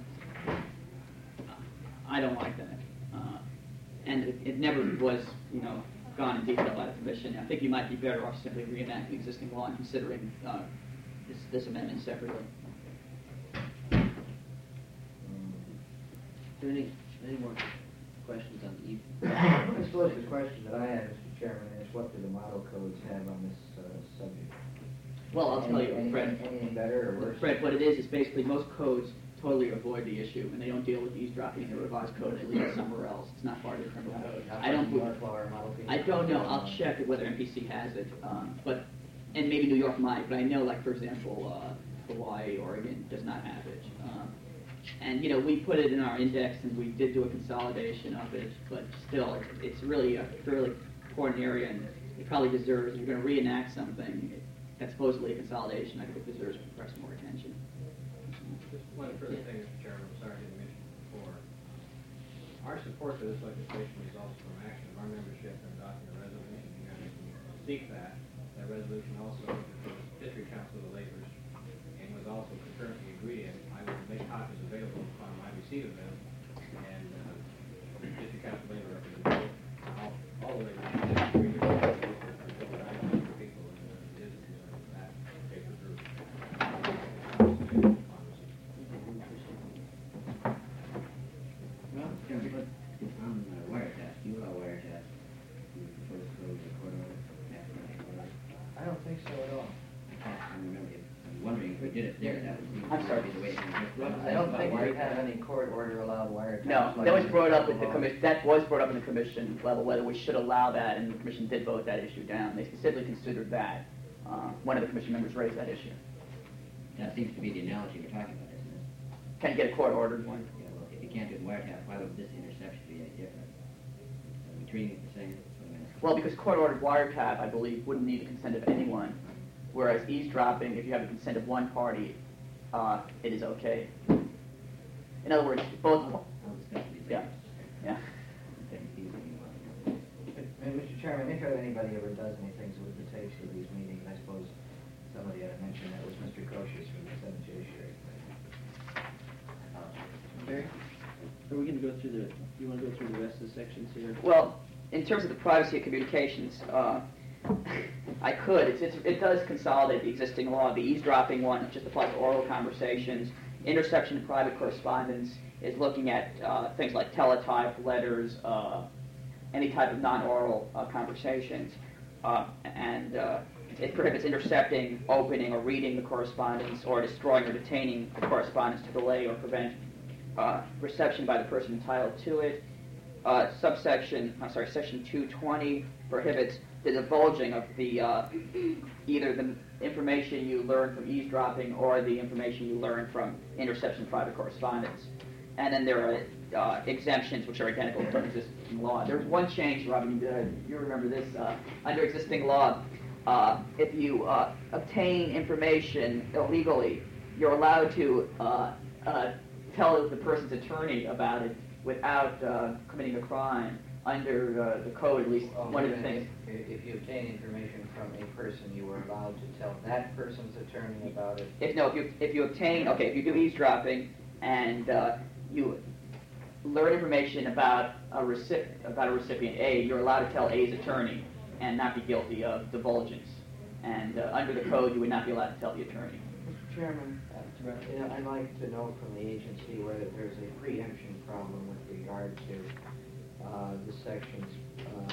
I don't like that. Uh, and it, it never was, you know, gone in detail by the commission. I think you might be better off simply reenacting existing law and considering uh, this, this amendment separately. Are there any, any more questions on E? I suppose the question that I have, Mister Chairman, is what do the model codes have on this uh, subject? Well, I'll tell you, Any- Fred. Anything better or worse? Fred, what it is is basically most codes totally avoid the issue, and they don't deal with eavesdropping in the revised code. They leave it somewhere else. It's not part of the criminal code. I don't. New York law or model code? I don't know. I'll check whether M P C has it, um, but and maybe New York might. But I know, like for example, uh, Hawaii, Oregon does not have it. Um, and you know, we put it in our index, and we did do a consolidation of it. But still, it, it's really a fairly important area, and it probably deserves. If you're going to reenact something that's supposedly a consolidation, I think it deserves perhaps more attention. Just one further thing, Mister Chairman, I'm sorry I didn't mention before. Our support for this legislation results from action of our membership in adopting a resolution beginning to seek that. That resolution also went to the District Council of the Labors and was also concurrently agreed in. I will make copies available upon my receipt of them, and uh, the District Council of Labor representatives, all, all the labor agree with that. People in the is that paper group. Well, Chairman, but on uh, wiretap, do you allow wiretap to propose code or court order? After a court order? I don't think so at all. I remember, if- I'm wondering if we did it there, that would be. I'm sorry. be the way to handle it. I don't About think we wiretap. have any court order allowed wiretap. No, that was brought up at the commission. That was brought up in the commission level whether we should allow that, and the commission did vote that issue down. They specifically considered that. Uh, one of the commission members raised that issue. That seems to be the analogy we're talking about, isn't it? Can you get a court-ordered one? Yeah, well, if you can't do wiretap, why would this interception be any different? Are we treating it the same? That's what I'm asking. Well, because court-ordered wiretap, I believe, wouldn't need the consent of anyone, whereas eavesdropping, if you have the consent of one party, uh, it is okay. In other words, both. I'll discuss these Yeah. later. Yeah. Okay, easy, you want. And Mister Chairman, if anybody ever does any things with the tapes of these meetings, I suppose somebody had to mention that was Mister Koshius from the Senate Judiciary Committee. Barry? Are we going to go through the, you want to go through the rest of the sections here? Well, in terms of the privacy of communications, uh, I could. It's, it's, it does consolidate the existing law. The eavesdropping one just applies to oral conversations. Interception of private correspondence is looking at uh, things like teletype, letters, uh, any type of non-oral uh, conversations. Uh, and uh, it prohibits intercepting, opening, or reading the correspondence, or destroying or detaining the correspondence to delay or prevent uh, reception by the person entitled to it. Uh, subsection, I'm sorry, section two twenty prohibits the divulging of the uh, either the information you learn from eavesdropping or the information you learn from interception of private correspondence. And then there are uh, exemptions which are identical to existing law. There's one change, Robin, you, uh, you remember this. Uh, under existing law, uh, if you uh, obtain information illegally, you're allowed to uh, uh, tell the person's attorney about it without uh, committing a crime. Under uh, the code, at least, Well, one of the even things. If, if you obtain information from a person, you are allowed to tell that person's attorney about it. If no, if you if you obtain, okay, if you do eavesdropping and uh, you learn information about a recipient about a recipient A, you're allowed to tell A's attorney and not be guilty of divulgence. And uh, under the code, you would not be allowed to tell the attorney. Mister Chairman, uh, you know, I'd like to know from the agency whether there's a preemption problem with regard to uh, the sections uh,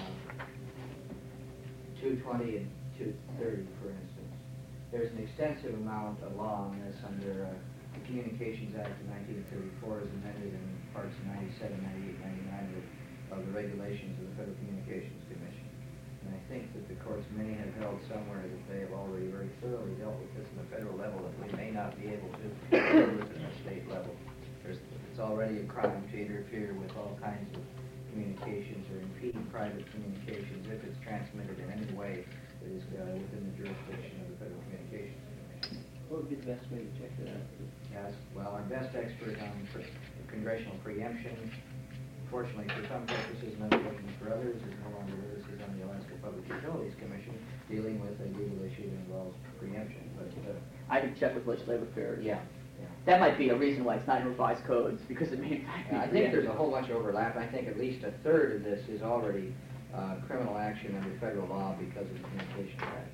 two twenty and two thirty, for instance. There's an extensive amount of law on this under uh, the Communications Act of nineteen thirty-four as amended in parts ninety-seven, ninety-eight, ninety-nine of, of the regulations of the Federal Communications Commission. And I think that the courts may have held somewhere that they have already very thoroughly dealt with this on the federal level that we may not be able to deal with it at the state level. There's, it's already a crime to interfere with all kinds of communications or impede private communications if it's transmitted in any way that is uh, within the jurisdiction of the Federal Communications Commission. What would be the best way to check that out? Yes, well, our best expert on pre- congressional preemption unfortunately, for some purposes and unfortunately for others, is no longer with us. He's on the Alaska Public Utilities Commission, dealing with a legal issue that involves preemption. But uh, I can check with legislative affairs. yeah, yeah. That might be a reason why it's not in revised codes, because it may in fact be I think there's a preempted. whole bunch of overlap. I think at least a third of this is already uh, criminal action under federal law because of the Communications Act.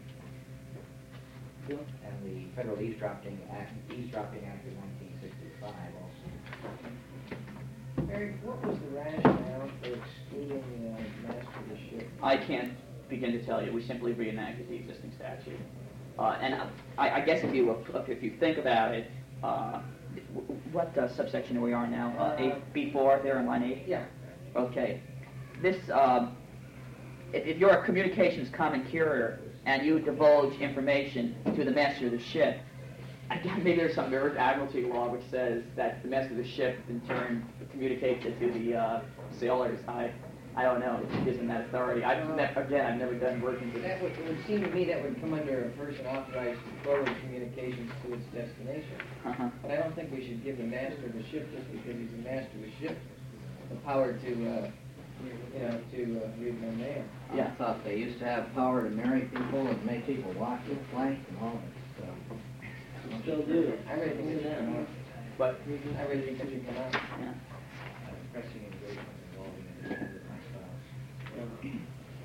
And the Federal Eavesdropping Act, Eavesdropping Act of nineteen sixty-five also. Eric, what was the rationale for excluding the master of the ship? I can't begin to tell you. We simply reenacted the existing statute. Uh, and I, I guess if you if you think about it, uh, what uh, subsection we are now? Uh, eight B four there in line eight. Yeah. Okay. This, um, if, if you're a communications common carrier and you divulge information to the master of the ship, again, maybe there's some American Admiralty law which says that the master of the ship in turn communicates it to the uh, sailors. I, I don't know. It gives them that authority. I've Uh, ne- again, I've never done work into That would, it would seem to me that would come under a person authorized to forward communications to its destination. Uh-huh. But I don't think we should give the master of the ship, just because he's the master of the ship, the power to, uh, you know, to uh, read my mail. Yeah. I thought they used to have power to marry people and make people watch it, blank, and all that stuff. You still do. I really think it should come out. But I really think it should come out. yeah. Pressing engagement involving independent lifestyles.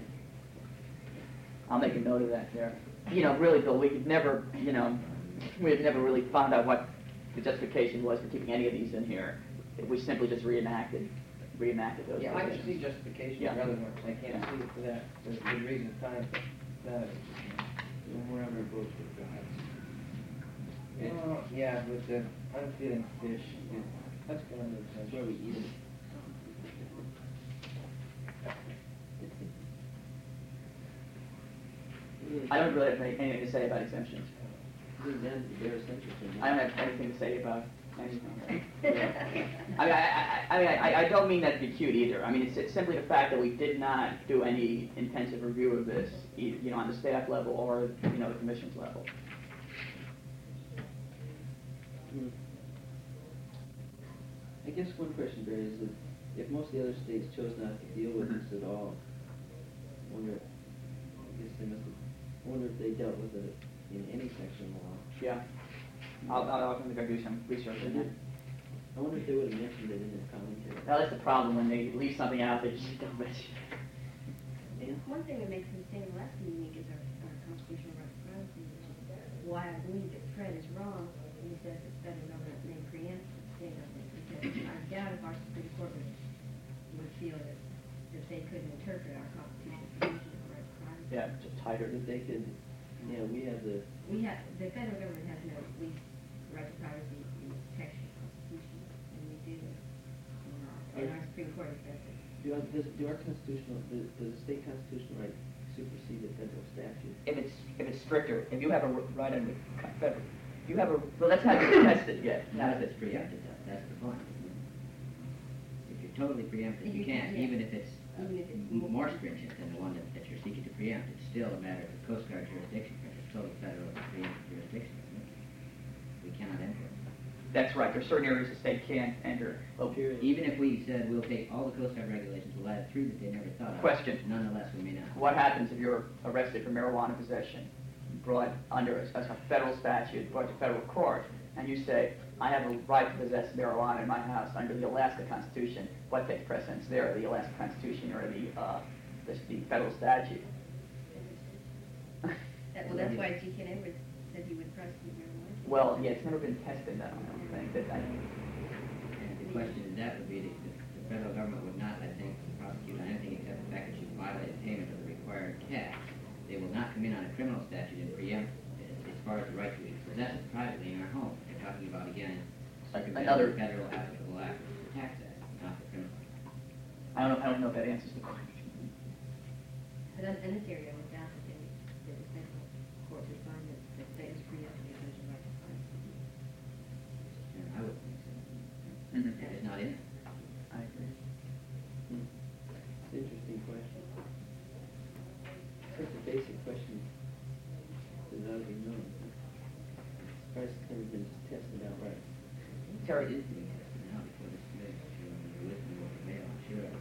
I'll make a note of that there. You know, really, Bill, we could never, you know, we've never really found out what the justification was for keeping any of these in here. We simply just reenacted, reenacted those Yeah, I can see provisions. justification Yeah. for other ones. I can't Yeah. see it for that. There's a good reason, time, that. Wherever it goes with God. Oh, yeah, with the unfeeling fish, yeah, that's gonna make sense. That's where we eat it. I don't really have any- anything to say about exemptions. Leave them to their essential thing. I don't have anything to say about anything. I mean, I, I, I, mean I, I don't mean that to be cute either. I mean, it's, it's simply the fact that we did not do any intensive review of this, e- you know, on the staff level or, you know, the commission's level. Hmm. I guess one question, Barry, is that if most of the other states chose not to deal with this at all, I wonder, I guess they must have, I wonder if they dealt with it in any section of the law. Yeah. I'll, I'll, I'll go do some research on that. I wonder if they would have mentioned it in their commentary. Now, that's the problem. When they leave something out, they just don't mention it. Yeah. One thing that makes the state of Alaska unique is our, our constitutional right to privacy, which is why I believe that Fred is wrong when he says that the federal government may preempt the state government, because I doubt if our Supreme Court would, would feel that, that they couldn't interpret our constitutional provision of right to privacy. Yeah, just tighter. That they could, yeah, we have the, We have, the federal government has no least right to privacy in the text of the Constitution, and we do. And our, and our Supreme Court has said that. do, our- does, do our constitutional, does does the state constitutional right supersede the federal statute? If it's if it's stricter, if you have a r- right under federal, you have a well, that's how you test it yet. Not if it's preempted, though, that's the point. If you're totally preempted, you You can't, can't, yeah. even if it's uh, Even if it's m- more- more stringent than the one that, that you're seeking to preempt, it's still a matter of the Coast Guard jurisdiction, because it's total federal preemptive jurisdiction, isn't it? We cannot enter it. That's right. There's certain areas the state can't enter. Oh, Period. Even if we said we'll take all the Coast Guard regulations, we'll add three that they never thought of. Question. Nonetheless, we may not. What happens if you're arrested for marijuana possession, brought under a, a federal statute, brought to federal court, and you say, I have a right to possess marijuana in my house under the Alaska Constitution? What takes precedence there, the Alaska Constitution or the, uh, the, the federal statute? That, well, that's why G. Ken Edwards said he would prosecute marijuana. Well, yeah, it's never been tested, I don't think. That, I, And the question in that would be, that the the federal government would not, I think, prosecute on anything except the fact that you violated payment of the required tax. They will not come in on a criminal statute and preempt uh, as far as the right to possess it privately in our home. They're talking about, again, circumventing Another- the federal applicable act, the tax act, not the criminal. I don't know, I don't know if that answers the question. But in in this area, I would doubt that they, that the federal court would find that, that state is preempted because of right to privacy. And I would think so. Mhm. If it's not in it. I agree. Hmm. It's an interesting question. Such a basic question that ought to be known. Surprised it's never been tested outright. Terry, It is being tested now before this committee. If you want to listen to what the mail, I'm sure.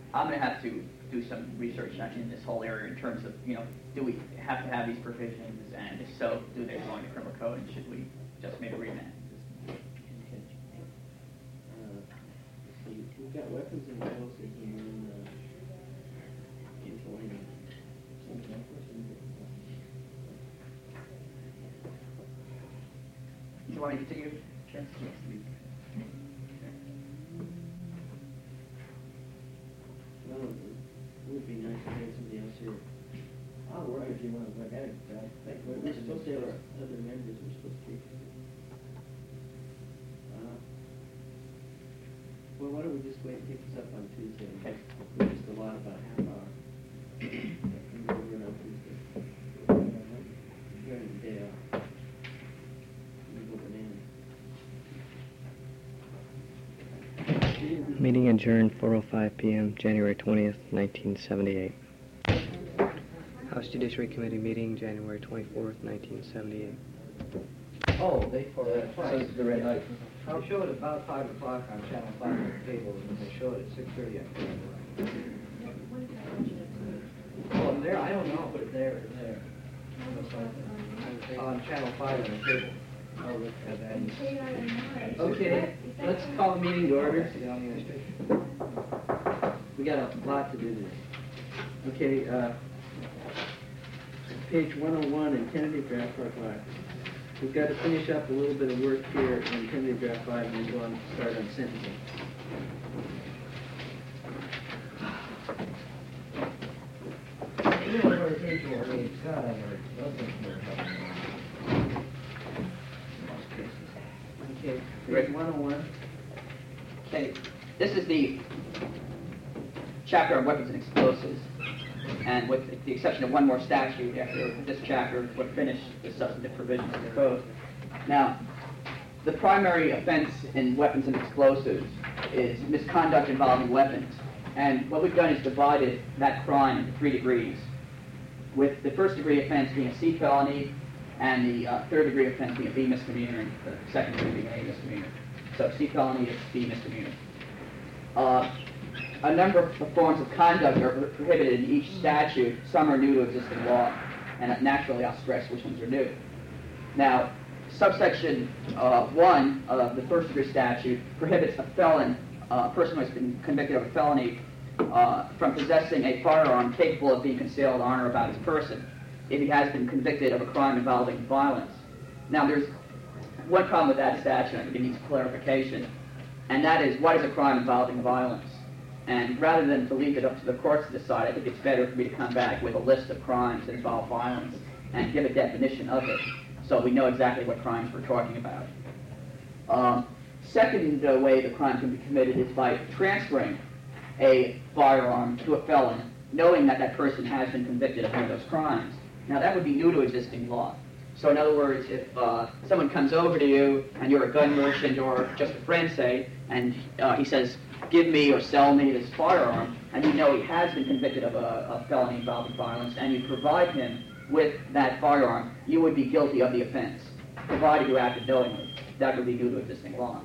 I'm going to have to do some research in this whole area in terms of, you know, do we have to have these provisions, and if so, do they belong to criminal code, and should we just maybe remand? Uh, let's see, we've got weapons and explosives and then, uh, miscellaneous. Do you want me to continue? Sure. Well, it would be nice to have somebody else here. I'll work if you want to look at it. I think We're we're supposed to have our other members, we're supposed to be. Uh, Well, why don't we just wait and pick this up on Tuesday? Okay. We just allot about a half hour. And go over it on Tuesday. During the day off. We go bananas. Meeting adjourned four oh five p.m., January twentieth, nineteen seventy-eight. House Judiciary Committee meeting, January twenty-fourth, nineteen seventy-eight. Oh, they, for Uh, that so twice. it's the red light. They show it about five o'clock on Channel five on the cable, and they show it at six thirty on cable. Oh, and there, I don't know, but there, there. On Channel five on the cable. Oh, look at that. Okay, let's call the meeting to order. Yeah, on the station. We got a lot to do today. Okay, uh, page one oh one in tentative draft part five. We've got to finish up a little bit of work here in tentative draft five and then go on, start on sentencing. You know, where the page will read, God, I heard, nothing more helping. Okay, page one oh one. Okay, this is the chapter on weapons and explosives, and with the exception of one more statute after this chapter, we'll finish the substantive provisions of the code. Now, the primary offense in weapons and explosives is misconduct involving weapons, and what we've done is divided that crime into three degrees, with the first degree offense being a C felony, and the uh, third degree offense being a B misdemeanor, and the second degree being a misdemeanor. So C felony is B misdemeanor. Uh, a number of forms of conduct are prohibited in each statute. Some are new to existing law, and naturally I'll stress which ones are new. Now, subsection uh, one of the first degree statute prohibits a felon, uh, a person who has been convicted of a felony, uh, from possessing a firearm capable of being concealed on or about his person if he has been convicted of a crime involving violence. Now, there's one problem with that statute. I think it needs clarification, and that is, what is a crime involving violence? And rather than to leave it up to the courts to decide, I think it's better for me to come back with a list of crimes that involve violence and give a definition of it, so we know exactly what crimes we're talking about. Um, second uh, way the crime can be committed is by transferring a firearm to a felon, knowing that that person has been convicted of one of those crimes. Now, that would be new to existing law. So in other words, if uh, someone comes over to you and you're a gun merchant or just a friend, say, and uh, he says, give me or sell me this firearm, and you know he has been convicted of a, a felony involving violence, and you provide him with that firearm, you would be guilty of the offense, provided you acted knowingly. That would be new to existing law.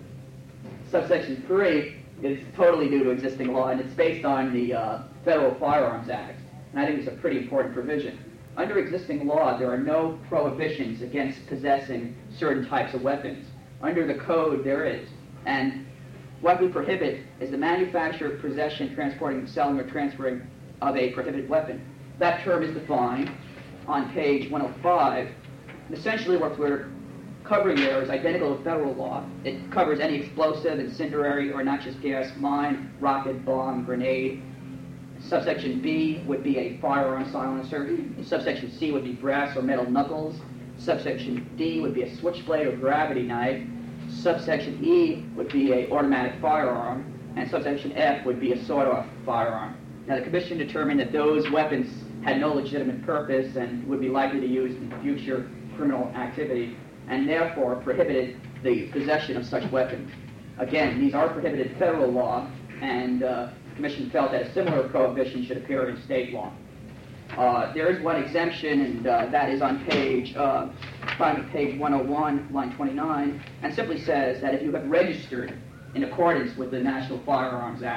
Subsection three is totally new to existing law, and it's based on the uh, Federal Firearms Act, and I think it's a pretty important provision. Under existing law, there are no prohibitions against possessing certain types of weapons. Under the code, there is. And what we prohibit is the manufacture, possession, transporting, selling, or transferring of a prohibited weapon. That term is defined on page one oh five. And essentially, what we're covering there is identical to federal law. It covers any explosive, incendiary, or noxious gas, mine, rocket, bomb, grenade. Subsection B would be a firearm silencer. Subsection C would be brass or metal knuckles. Subsection D would be a switchblade or gravity knife. Subsection E would be a automatic firearm. And subsection F would be a sawed-off firearm. Now, the Commission determined that those weapons had no legitimate purpose and would be likely to use in future criminal activity, and therefore prohibited the possession of such weapons. Again, these are prohibited federal law, and uh, the Commission felt that a similar prohibition should appear in state law. Uh, there is one exemption, and uh, that is on page, uh, probably page one oh one, line twenty-nine, and simply says that if you have registered in accordance with the National Firearms Act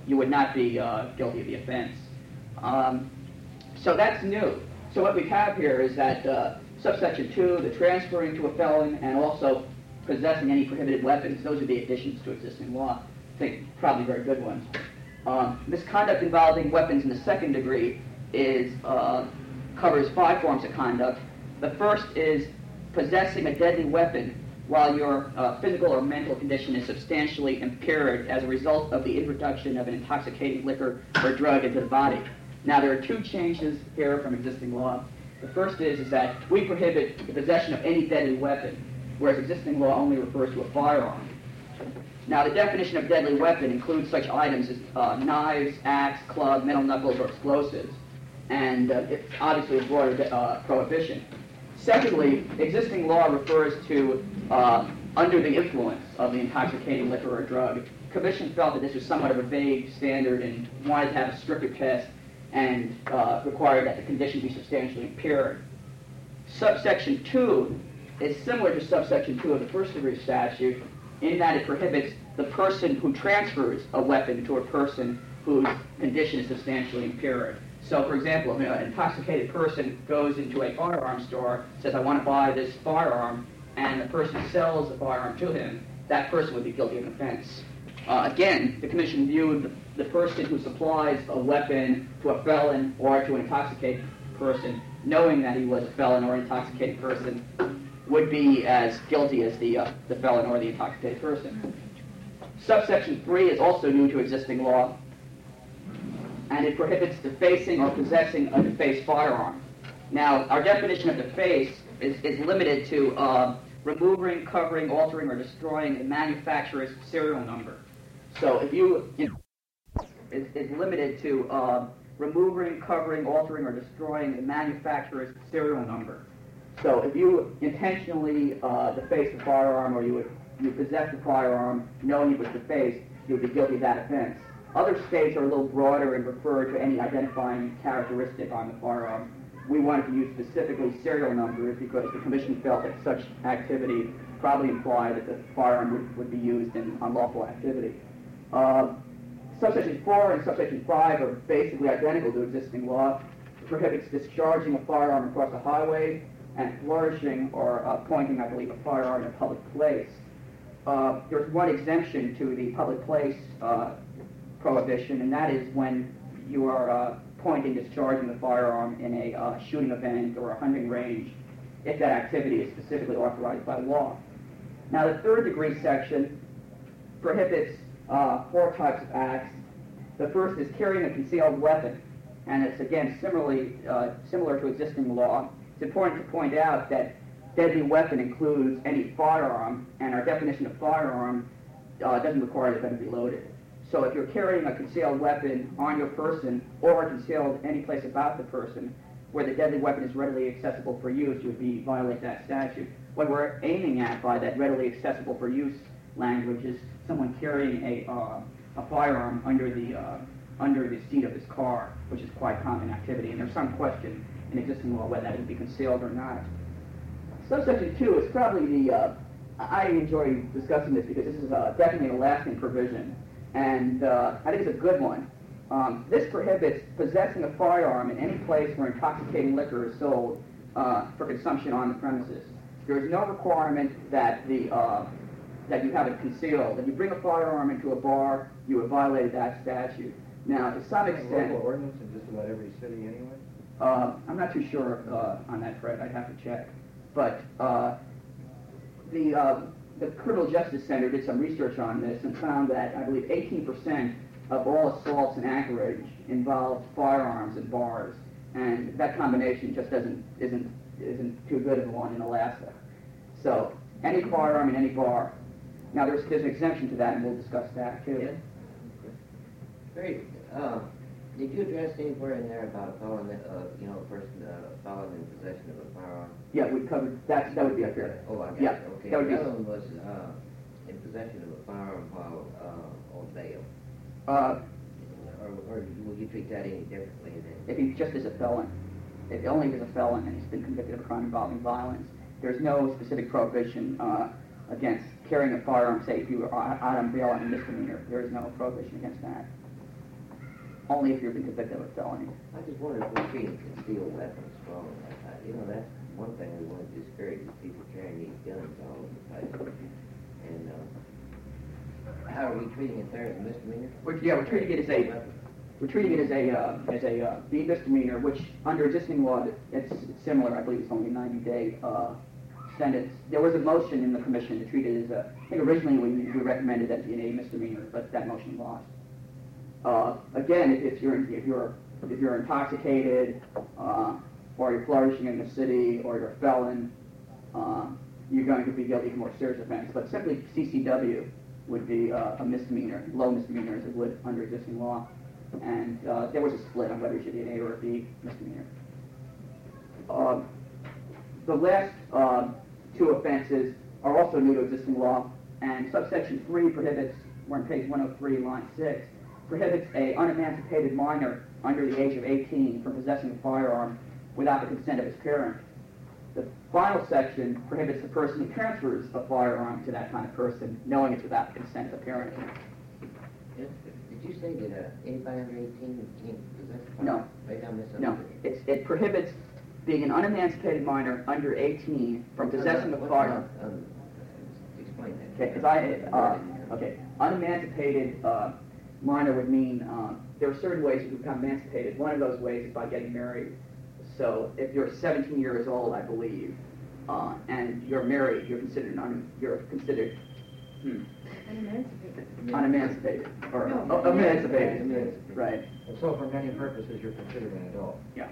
you would not be uh, guilty of the offense. Um, so that's new. So what we have here is that uh, subsection two, the transferring to a felon, and also possessing any prohibited weapons, those are the additions to existing law. I think probably very good ones. Um, misconduct involving weapons in the second degree is uh, covers five forms of conduct. The first is possessing a deadly weapon while your uh, physical or mental condition is substantially impaired as a result of the introduction of an intoxicating liquor or drug into the body. Now, there are two changes here from existing law. The first is, is that we prohibit the possession of any deadly weapon, whereas existing law only refers to a firearm. Now, the definition of deadly weapon includes such items as uh, knives, axe, club, metal knuckles, or explosives, and uh, it's obviously a broader uh, prohibition. Secondly, existing law refers to uh, under the influence of the intoxicating liquor or drug. The Commission felt that this was somewhat of a vague standard and wanted to have a stricter test and uh, required that the condition be substantially impaired. Subsection two is similar to subsection two of the first degree statute in that it prohibits the person who transfers a weapon to a person whose condition is substantially impaired. So, for example, if an intoxicated person goes into a firearm store, says, I want to buy this firearm, and the person sells the firearm to him, that person would be guilty of an offense. Uh, again, the Commission viewed the, the person who supplies a weapon to a felon or to an intoxicated person, knowing that he was a felon or intoxicated person, would be as guilty as the, uh, the felon or the intoxicated person. Subsection three is also new to existing law, and it prohibits defacing or possessing a defaced firearm. Now, our definition of deface is, is limited to uh, removing, covering, altering, or destroying a manufacturer's serial number. So if you, you know, is, is limited to uh, removing, covering, altering, or destroying a manufacturer's serial number. So if you intentionally uh, deface the firearm, or you would you possess the firearm knowing it was defaced, you would be guilty of that offense. Other states are a little broader and refer to any identifying characteristic on the firearm. We wanted to use specifically serial numbers because the Commission felt that such activity probably implied that the firearm would, would be used in unlawful activity. Uh, subsection four and subsection five are basically identical to existing law. It prohibits discharging a firearm across a highway and flourishing or uh, pointing, I believe, a firearm in a public place. Uh, there's one exemption to the public place uh, prohibition, and that is when you are uh, pointing, discharging the firearm in a uh, shooting event or a hunting range, if that activity is specifically authorized by law. Now, the third degree section prohibits uh, four types of acts. The first is carrying a concealed weapon, and it's again similarly uh, similar to existing law. It's important to point out that deadly weapon includes any firearm, and our definition of firearm uh, doesn't require the gun to be loaded. So if you're carrying a concealed weapon on your person or concealed any place about the person where the deadly weapon is readily accessible for use, you would be violate that statute. What we're aiming at by that readily accessible for use language is someone carrying a uh, a firearm under the uh, under the seat of his car, which is quite common activity, and there's some question in existing law whether that would be concealed or not. Subsection two is probably the, uh, I enjoy discussing this because this is uh, definitely a lasting provision, and uh, I think it's a good one. Um, this prohibits possessing a firearm in any place where intoxicating liquor is sold uh, for consumption on the premises. There is no requirement that the uh, that you have it concealed. If you bring a firearm into a bar, you have violated that statute. Now, to some extent, Local ordinance in just about every city anyway? uh, I'm not too sure uh, on that, Fred. I'd have to check. But uh, the uh, the Criminal Justice Center did some research on this and found that I believe eighteen percent of all assaults in Anchorage involved firearms in bars, and that combination just doesn't isn't isn't too good of a one in Alaska. So any firearm in any bar. Now there's there's an exemption to that, and we'll discuss that too. Yeah. Very good. Uh, did you address anywhere in there about a felon, uh, you know, a person, uh, felon in possession of a firearm? Yeah, we covered that. That would be up here. Oh, I got Yeah, it. Okay. that would be- The other one was uh, in possession of a firearm while uh, on bail. Uh, Or, or will you treat that any differently than? if he just is a felon, if only if he's a felon and he's been convicted of a crime involving violence, there's no specific prohibition uh, against carrying a firearm, say if you are out on bail on a misdemeanor. There is no prohibition against that. only if you've been convicted of a felony. I just wonder if we're treating concealed weapons wrong. Uh, You know, that's one thing we want to discourage is people carrying these guns all over the place. And, uh, how are we treating it there as a misdemeanor? We're, yeah, we're treating it as a, we're treating it as a, uh, as a, uh, B misdemeanor, which under existing law, it's similar, I believe it's only a ninety day, uh, sentence. There was a motion in the commission to treat it as a, I think originally we, we recommended that be an A misdemeanor, but that motion lost. Uh, again, if, if you're, if you're, if you're intoxicated, uh, or you're flourishing in the city, or you're a felon, uh, you're going to be guilty of a more serious offense. But simply C C W would be uh, a misdemeanor, low misdemeanor as it would under existing law. And uh, there was a split on whether it should be an A or a B misdemeanor. Uh, the last uh, two offenses are also new to existing law, and subsection three prohibits, we're on page one oh three, line six, prohibits a unemancipated minor under the age of eighteen from possessing a firearm without the consent of his parent. The final section prohibits the person who transfers a firearm to that kind of person, knowing it's without the consent of the parent. Did you say that uh, anybody under eighteen can't possess a firearm? No. Maybe I misunderstood. No, it's, it prohibits being an unemancipated minor under eighteen from possessing a What's firearm. not, um, explain that. Okay, because I, uh, okay, unemancipated uh, minor would mean uh, there are certain ways you can become emancipated. One of those ways is by getting married. So if you're seventeen years old, I believe, uh, and you're married, you're considered un, you're considered hmm, Unemancipated. unemancipated or No, oh, emancipated, emancipated. right? And so for many purposes, you're considered an adult. Yeah.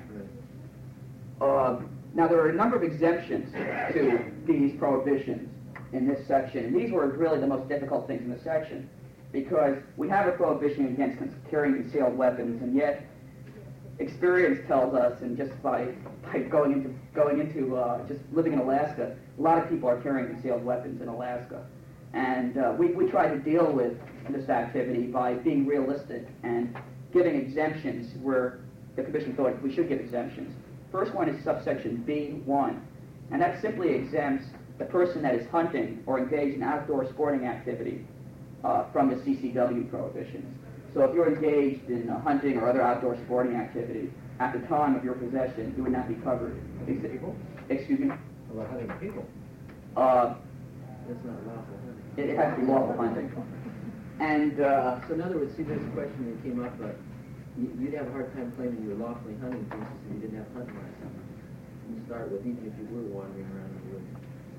Uh, now there are a number of exemptions to these prohibitions in this section, and these were really the most difficult things in this section, because we have a prohibition against cons- carrying concealed weapons, and yet experience tells us, and just by, by going into going into uh, just living in Alaska, a lot of people are carrying concealed weapons in Alaska, and uh, we we try to deal with this activity by being realistic and giving exemptions where the commission thought we should give exemptions. First one is subsection B one, and that simply exempts the person that is hunting or engaged in outdoor sporting activity uh, from the C C W prohibitions. So if you're engaged in uh, hunting or other outdoor sporting activity at the time of your possession, you would not be covered. Hunting people? Excuse me? About hunting people? Uh, That's not lawful hunting. it, it has to be lawful hunting. And uh, So in other words, see, there's a question that came up, but you- you'd have a hard time claiming you were lawfully hunting, for instance, if you didn't have a hunting license. To start with, even if you were wandering around in the woods.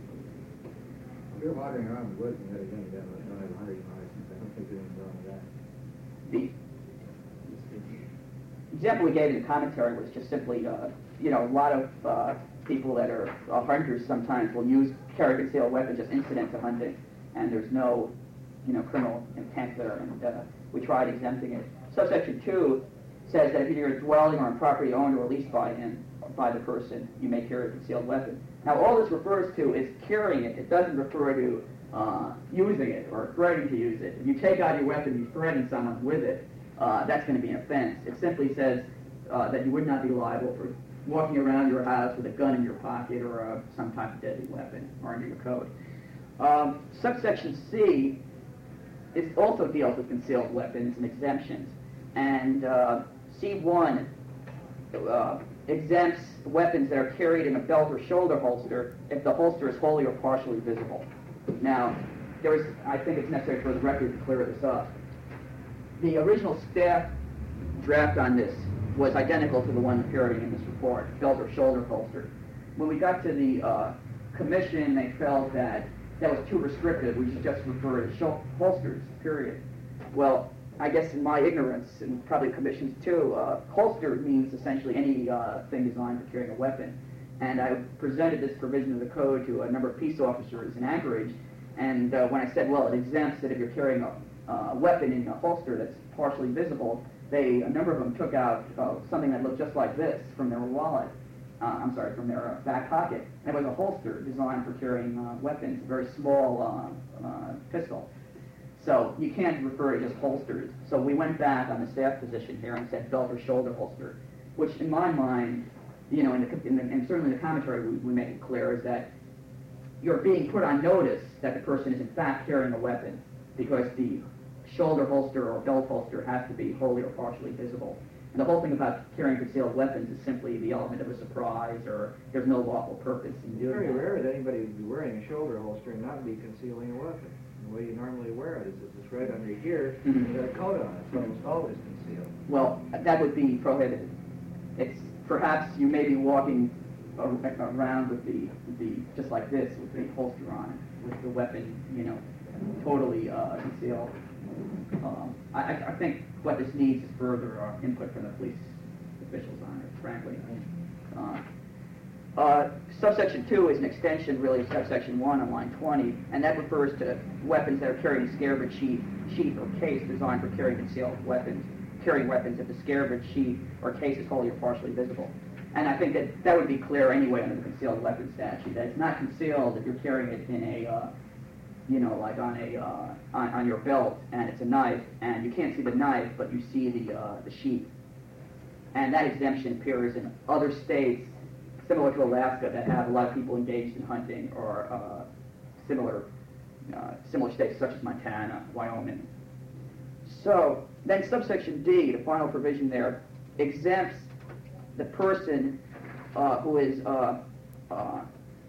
If you're wandering around the woods and you're going to don't have a hunting license, I don't think there's anything wrong with that. the example we gave in the commentary was just simply, uh, you know, a lot of uh, people that are uh, hunters sometimes will use carry concealed weapons just incident to hunting, and there's no, you know, criminal intent there, and uh, we tried exempting it. Subsection two says that if you're dwelling on property owned or leased by him, by the person, you may carry a concealed weapon. Now, all this refers to is carrying it. It doesn't refer to uh, using it or threatening to use it. If you take out your weapon, you threaten someone with it, uh, that's going to be an offense. It simply says uh, that you would not be liable for walking around your house with a gun in your pocket or uh, some type of deadly weapon or under your coat. Um, subsection C is also deals with concealed weapons and exemptions. And uh, C one uh, exempts weapons that are carried in a belt or shoulder holster if the holster is wholly or partially visible. Now, there was, I think it's necessary for the record to clear this up. The original staff draft on this was identical to the one appearing in this report, belt or shoulder holster. When we got to the uh, commission, they felt that that was too restrictive. We should just refer to shol- holsters, period. Well, I guess in my ignorance, and probably commissions too, uh, holster means essentially any uh, thing designed for carrying a weapon. And I presented this provision of the code to a number of peace officers in Anchorage, and uh, when I said, well, it exempts that if you're carrying a uh, weapon in a holster that's partially visible, they, a number of them took out uh, something that looked just like this from their wallet, uh, I'm sorry, from their uh, back pocket. And it was a holster designed for carrying uh, weapons, a very small uh, uh, pistol. So you can't refer to just holsters. So we went back on the staff position here and said belt or shoulder holster, which in my mind, you know, in the, in the, and certainly in the commentary we, we make it clear is that you're being put on notice that the person is in fact carrying a weapon, because the shoulder holster or belt holster has to be wholly or partially visible. And the whole thing about carrying concealed weapons is simply the element of a surprise, or there's no lawful purpose in It's doing very that. rare that anybody would be wearing a shoulder holster and not be concealing a weapon. The way you normally wear it is if it's right under here, Mhm. you got a coat on it, so it's always concealed. Well, that would be prohibited. It's perhaps you may be walking a- around with the, the just like this with the holster on it, with the weapon, you know, totally uh, concealed. Um, I, I I think what this needs is further uh, input from the police officials on it, frankly. Uh, uh, subsection two is an extension, really, of subsection one on line twenty, and that refers to weapons that are carried in scabbard sheath, sheath or case designed for carrying concealed weapons, carrying weapons if the scabbard sheath or case is wholly or partially visible. And I think that that would be clear anyway under the concealed weapons statute, that it's not concealed if you're carrying it in a, uh, you know, like on a, uh, on, on your belt, and it's a knife, and you can't see the knife, but you see the, uh, the sheath. And that exemption appears in other states, similar to Alaska, that have a lot of people engaged in hunting, or uh, similar, uh, similar states such as Montana, Wyoming. So, then subsection D, the final provision there, exempts the person uh, who is uh, uh,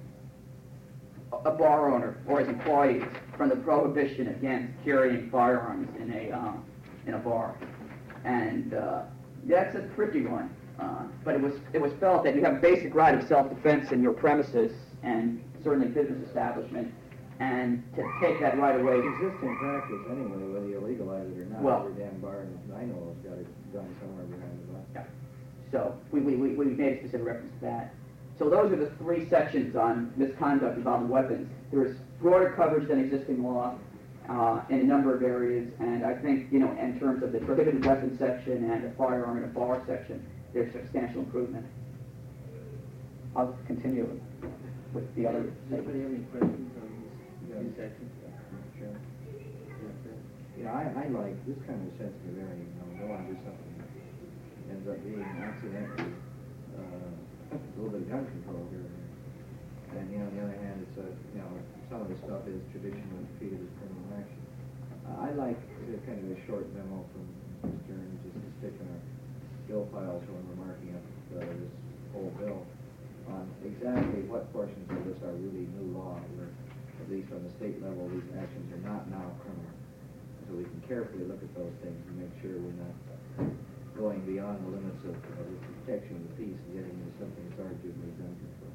a bar owner or his employees from the prohibition against carrying firearms in a uh, in a bar, and uh, that's a tricky one. Uh, but it was it was felt that you have a basic right of self-defense in your premises and certainly business establishment, and to take that right away. It's existing practice anyway, whether you legalize it or not. Well- Every damn bar that I know has got a gun somewhere behind the bar. Yeah. So we, we, we, we made a specific reference to that. So those are the three sections on misconduct involving weapons. There is broader coverage than existing law uh, in a number of areas, and I think, you know, in terms of the prohibited weapons section and the firearm in a bar section, there's substantial improvement. I'll continue with the other. Does anybody have any questions on these two sections? Sure. Yeah, Yeah, I, I like this kind of sensitive area, you know, don't want to do something that ends up being accidentally, uh, a little bit of gun control here and there. And, you know, on the other hand, it's a, you know, some of the stuff is traditionally treated as criminal action. Uh, I like the kind of a short memo from Miz Stern, just to stick in our bill files when we're marking up uh, this whole bill on exactly what portions of this are really new law, where at least on the state level, these actions are not now criminal. So we can carefully look at those things and make sure we're not going beyond the limits of, of the protection of the peace and getting into something that's arguably gun control.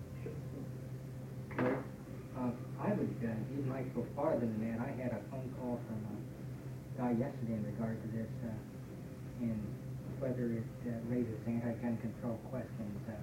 Uh, I would uh, even like to go farther than that. I had a phone call from a guy yesterday in regard to this, uh, and whether it uh, raises anti-gun control questions. Uh,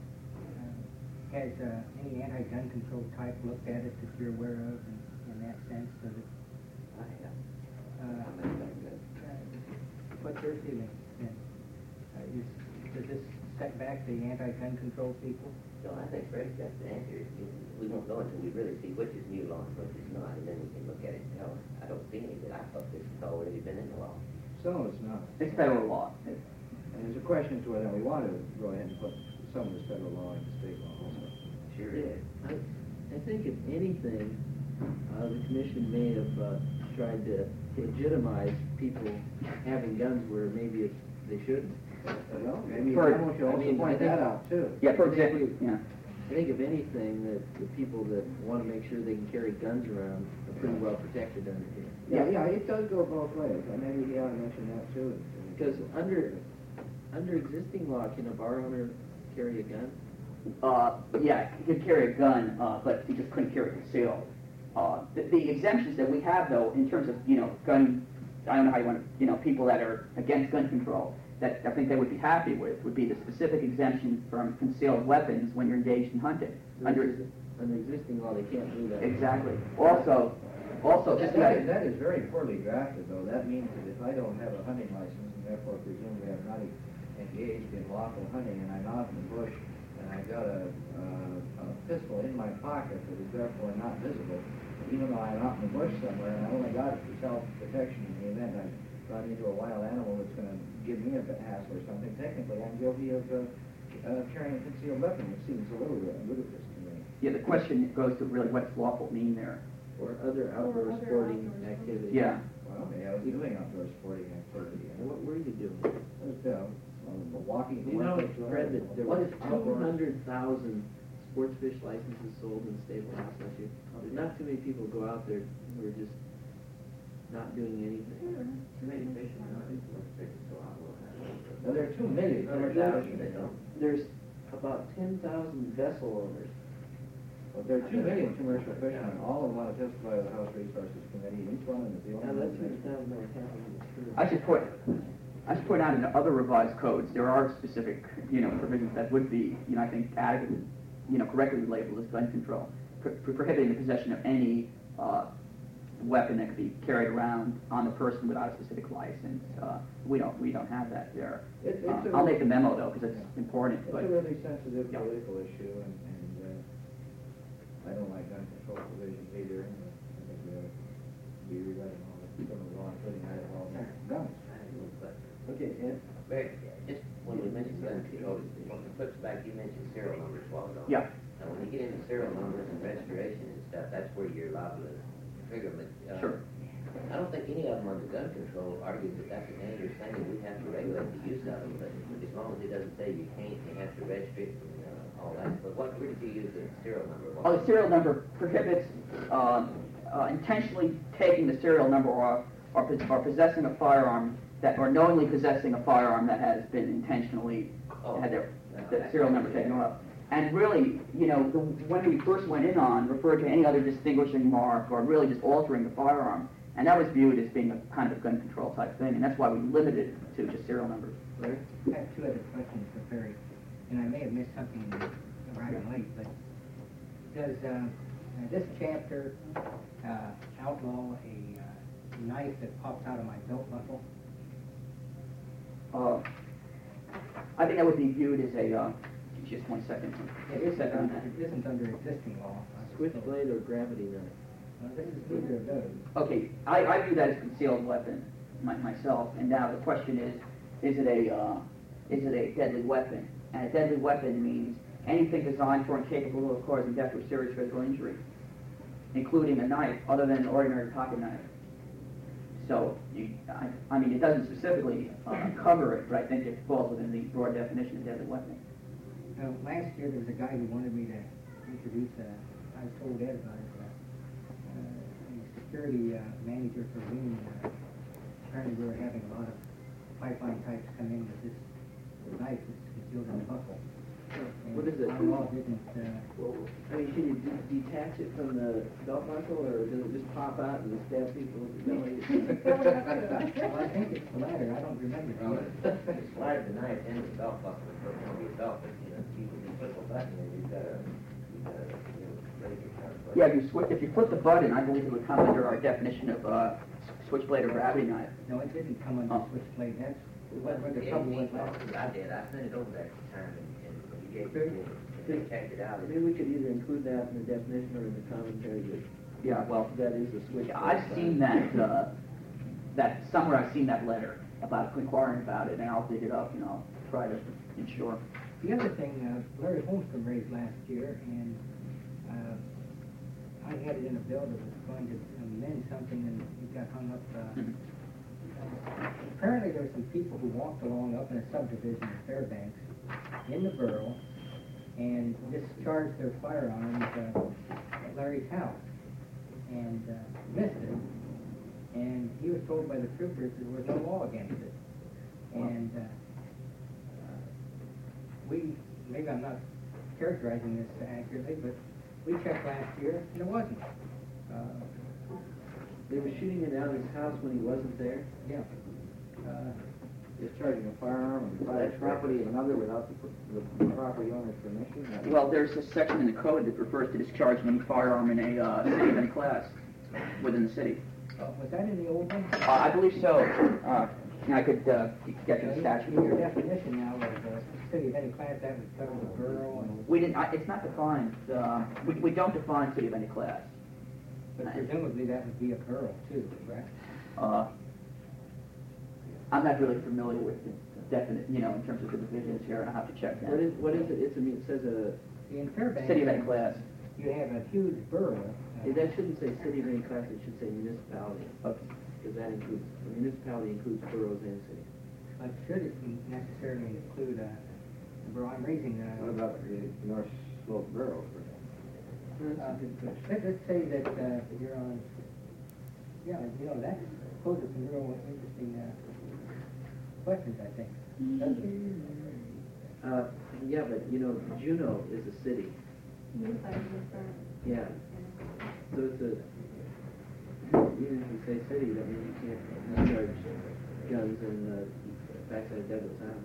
uh, has uh, any anti-gun control type looked at it that you're aware of in, in that sense? Does it, I have. uh, I'm not that good. uh, what's your feeling then? Uh, is, does this set back the anti-gun control people? No, I think Fred's got the answer. We won't know until we really see which is new law and which is not, and then we can look at it and tell. I don't see any that I thought this has already been in the law. Some of it's not. It's federal law. And there's a question as to whether we want to go ahead and put some of this federal law into state law also. Sure Yeah, is. I, I think if anything, uh, the commission may have uh, tried to legitimize people having guns where maybe it's, they shouldn't. Well, maybe For- someone should I also mean, I point think- that out too. Yeah, for example, yeah. I think if anything, that the people that want to make sure they can carry guns around are pretty well protected under here. Yeah, yeah, it does go both ways. Uh, Maybe he ought to mention that too. Because under, under existing law, can a bar owner carry a gun? Uh, yeah, he could carry a gun, uh, but he just couldn't carry it concealed. Uh, the, the exemptions that we have, though, in terms of, you know, gun, I don't know how you want to, you know, people that are against gun control, that I think they would be happy with, would be the specific exemption from concealed weapons when you're engaged in hunting. Under, Under existing law, they can't do that. exactly. Also, also, just That is, like, that is very poorly drafted, though. That means that if I don't have a hunting license, and therefore presumably I'm not engaged in lawful hunting, and I'm out in the bush, and I got a, uh, a pistol in my pocket that is therefore not visible, even though I'm out in the bush somewhere, and I only got it for self-protection in the event I run into a wild animal that's going to give me a hassle or something, technically I'm guilty of uh, uh, carrying a concealed weapon, which seems a little uh, ludicrous to me. yeah, the question goes to really what's lawful mean there. Or other Or outdoor other sporting outdoor activities. Yeah. Well, okay, I was doing outdoor sporting activity. And what were you doing? I was, uh, walking. You know, Fred, that there What was is two outdoor? hundred thousand sports fish licenses sold in Stable House last year. There's not too many people go out there who are just not doing anything. Too many fish now, most fish go out, we'll have it. Well, there are too many. Hundred thousand, they don't. There's about ten thousand vessel owners. Well, there are too many commercial fishermen. All of them want to testify to the House Resources Committee, and each one of them is the Now, only that's one. what thousand might happen, it's true. I should point, I should point out in other revised codes, there are specific, you know, provisions that would be, you know, I think adequately, you know, correctly labeled as gun control, pro- prohibiting the possession of any uh, weapon that could be carried around on the person without a specific license. Uh, we don't, we don't have that there. It- it's Uh, a- I'll make the memo though, because it's important. It's But a really sensitive Yeah. political issue, and, and uh, I don't like gun control provisions either. And I think we ought to be rewriting all the criminal law, including that of all guns. Okay, and Barry, just when we mentioned gun control, when it flips back, you mentioned serial numbers a while ago. Yeah. Now, when you get into serial numbers and registration and stuff, that's where you're liable to trigger them. Uh, Sure. I don't think any of them under gun control argue that that's a dangerous thing and we have to regulate the use of them, but as long as it doesn't say you can't, you have to register it and uh, all that. But what, where did you use the serial number? What- Oh, the serial number prohibits um, uh, intentionally taking the serial number or, or, pos- or possessing a firearm that, or knowingly possessing a firearm that has been intentionally Oh. had their the serial number taken off. And really, you know, the one we first went in on referred to any other distinguishing mark or really just altering the firearm, and that was viewed as being a kind of a gun control type thing, and that's why we limited it to just serial numbers. Larry? I have two other questions for Barry, and I may have missed something in the arriving late, but does um, uh, this chapter uh, outlaw a uh, knife that pops out of my belt buckle? Uh, I think that would be viewed as a, uh, just one second. It isn't Second on under, that. it isn't under existing law. Switchblade or gravity knife? Well, this is neither of those. Okay, I, I view that as concealed weapon my, myself, and now the question is, is it a, uh, is it a deadly weapon? And a deadly weapon means anything designed for and capable of causing death or serious physical injury, including a knife other than an ordinary pocket knife. So, you, I, I mean, it doesn't specifically uh, cover it, but I think it falls within the broad definition of deadly weapon. Now, last year there was a guy who wanted me to introduce a, I was told Ed about it, uh, uh, the security uh, manager for Wing. Uh, apparently we were having a lot of pipeline types come in with this knife that's concealed in the buckle. And What is it? our law didn't, uh, Well, I mean, can you de- detach it from the belt buckle, or does it just pop out and stab people in the belly? well, I think it's the latter, I don't remember. Well, it's- you slide the knife into the belt buckle and put it on your belt, but, you know, you, you flip a button and you've got a, you've got a, you know, razor sharp blade. Yeah, if you, swi- if you flip the button, I believe it would come under our definition of uh, switchblade or gravity knife. No, it didn't come under Oh. switchblade, that's It where wasn't the the trouble eighteen was last boxes, I did, I sent it over that time and, and you gave it Okay. to me, and they checked it out. Maybe we could either include that in the definition or in the commentary that Yeah, well, that is a switchblade. I've seen that, uh, that, somewhere I've seen that letter about inquiring about it, and I'll dig it up, and I'll try to ensure. The other thing, uh, Larry Holmstrom raised last year, and uh, I had it in a bill that was going to amend something, and it got hung up. Uh, Mhm. apparently, there were some people who walked along up in a subdivision of Fairbanks in the borough and discharged their firearms uh, at Larry's house and uh, missed it. And he was told by the troopers there was no law against it. And uh, we, maybe I'm not characterizing this accurately, but we checked last year and it wasn't. Uh, They were shooting it out of his house when he wasn't there? yeah. Uh, Discharging a firearm on private property of another without the, the property owner's permission? That- Well, there's a section in the code that refers to discharging any firearm in a uh, city of any class within the city. was that in the old one? Uh, I believe so. Uh, and I could uh, get to the In statute. your definition now of uh, city of any class, that would cover the borough, and, We didn't. I, it's not defined. Uh, we, we don't define city of any class. but presumably that would be a borough too, correct? Uh, I'm not really familiar with the definite, you know, in terms of the divisions here, and I have to check that. What is, what is it? It's, I mean, it says a, In Fairbanks. City of any class. you have a huge borough. uh, Eh, That shouldn't say city of any class, it should say municipality, because that includes, a municipality includes boroughs and cities. But should it necessarily include a, a borough? I'm raising, uh. What about the North Slope Borough? That's Uh, a good question. let- Let's say that uh, you're on, yeah, you know, that poses some real interesting uh, questions, I think. doesn't it? Uh, yeah, but, you know, Juneau is a city. Yeah. So it's a, even if you say city, that means you can't discharge guns in the backside of Douglas Island.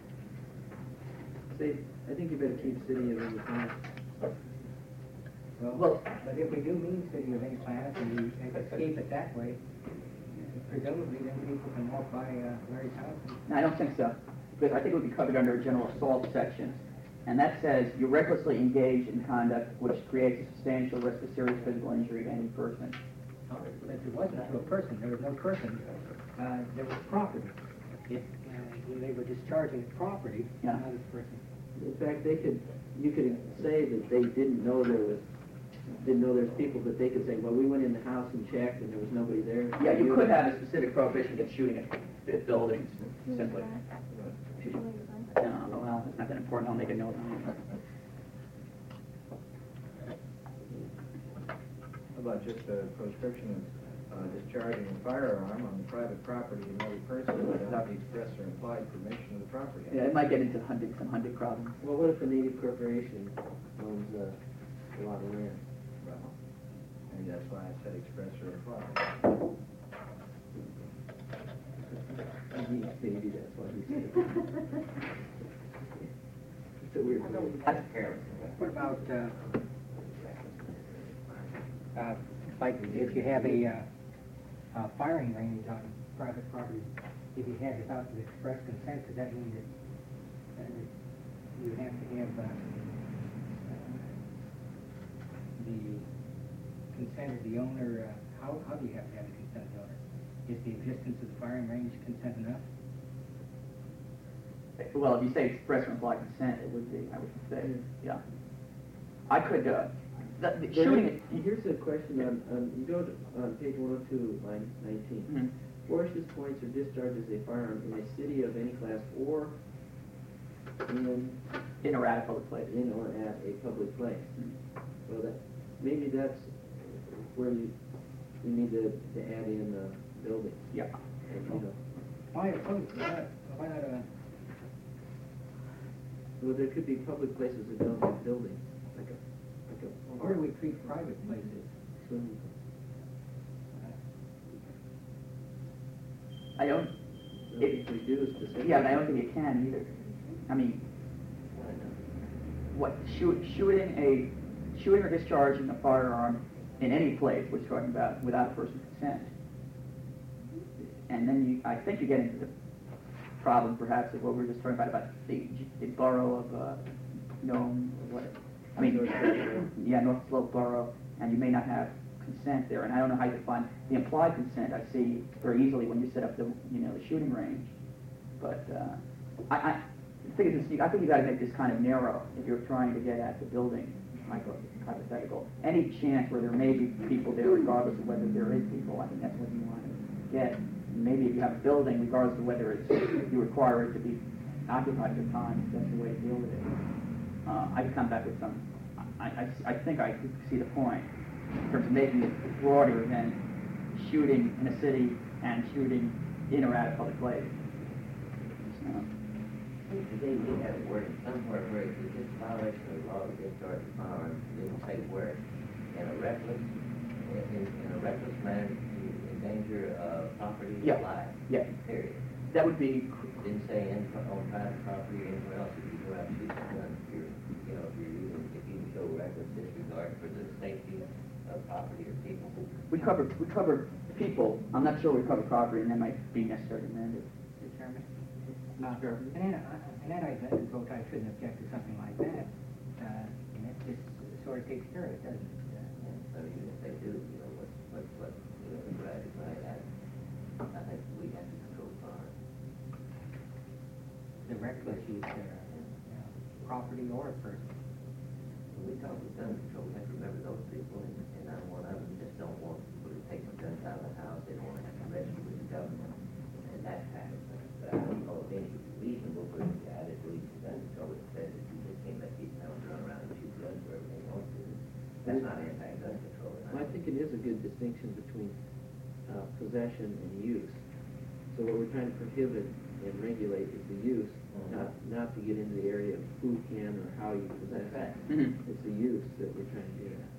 Say, I think you better keep city of any class. Well, Well- but if we do mean city of any class and we escape it that way, presumably then people can walk by uh, Larry's house and No, I don't think so, because I think it would be covered under a general assault section. And that says you recklessly engage in conduct which creates a substantial risk of serious physical injury to any person. but there wasn't to a person, there was no person, uh, there was property. If, uh, when they were discharging property, Yeah. not a person. In fact, they could, you could say that they didn't know there was, didn't know there's people, but they could say, well, we went in the house and checked and there was nobody there. Yeah, you could have a specific prohibition against shooting at, at buildings, simply. No, well, it's not that important, I'll make a note on it. How about just a proscription of uh, discharging a firearm on private property of another person without the express or implied permission of the property owner? Yeah, it might get into hunting, some hunting problems. Well, what if a native corporation owns uh, a lot of land? Well, maybe that's why I said express or implied. Maybe that's why he said it. It's a weird thing. What about, uh, uh, like if you have a, uh, a firing range on private property, if you have without the express consent, does that mean that, uh, you have to have, uh, the consent of the owner, uh, how, how do you have to have the consent of the owner? Is the existence of the firing range consent enough? Well, if you say express or implied consent, it would be, I would say, yeah. I could, uh, the, the shooting, Then, here's a question on, on, you go to, on page one oh two, line nineteen. Mhm. Forces, points, or discharges a firearm in a city of any class or in, in or out of public place. in or at a public place. Well, that, maybe that's where you, you need to, to add in the building. Yeah. And, you know, Why, why not, why not, uh, well, there could be public places that don't have buildings, like a, like a. where do we treat private places? Swimming pool. I don't, I don't think we do specifically. yeah, but I don't think you can either. I mean, what, shoot, shooting a, shooting or discharging a firearm in any place, we're talking about, without a person's consent. And then you, I think you get into the problem perhaps of what we were just talking about, about the, the borough of, uh, Nome, or what, I mean, yeah, North Slope Borough, and you may not have consent there, and I don't know how you define the implied consent. I see very easily when you set up the, you know, the shooting range, but uh, I, I think it's, I think you got to make this kind of narrow if you're trying to get at the building, hypo- hypothetical. Any chance where there may be people there, regardless of whether there is people, I think that's what you want to get. Maybe if you have a building, regardless of whether it's you require it to be occupied at the time, that's the way to deal with it. Uh, I could come back with some. I, I, I think I could see the point in terms of making it broader than shooting in a city and shooting in or out of public place. So, They do have it worded somewhere where it's just a violation of the law to discharge a firearm, it will say where, in a reckless, in, in a reckless manner to endanger uh, property or Yeah. life. Yeah. Period. that would be, Didn't say in, on private property or anywhere else, if you go out and shoot someone, if you're, you know, if you're using, if you show reckless disregard for the safety of property or people. we cover, we cover people. I'm not sure we cover property, and that might be necessary to amend it. Mr. Chairman? Not sure. An anti-gun control type shouldn't object to something like that. Uh, and it just sort of takes care of it, doesn't it? I mean, if they do, you know, what, what, what, you know, the right, right, I, I think we have to control fire. The reckless use, uh, you know, property or a person. we talk with gun control, we have to remember those people, and, and I'm one of them, just don't want people to take my guns out of the house, they don't want to have to register with the government, and that kind of thing. But I don't know of any reasonable for a guy that believes in gun control that says that you just can't let people know run around and shoot guns wherever they want to. That's not anti-gun control. Well, I think it is a good distinction between uh, possession and use. So what we're trying to prohibit and regulate is the use, Mhm. not not to get into the area of who can or how you possess it. Mhm. It's the use that we're trying to get at.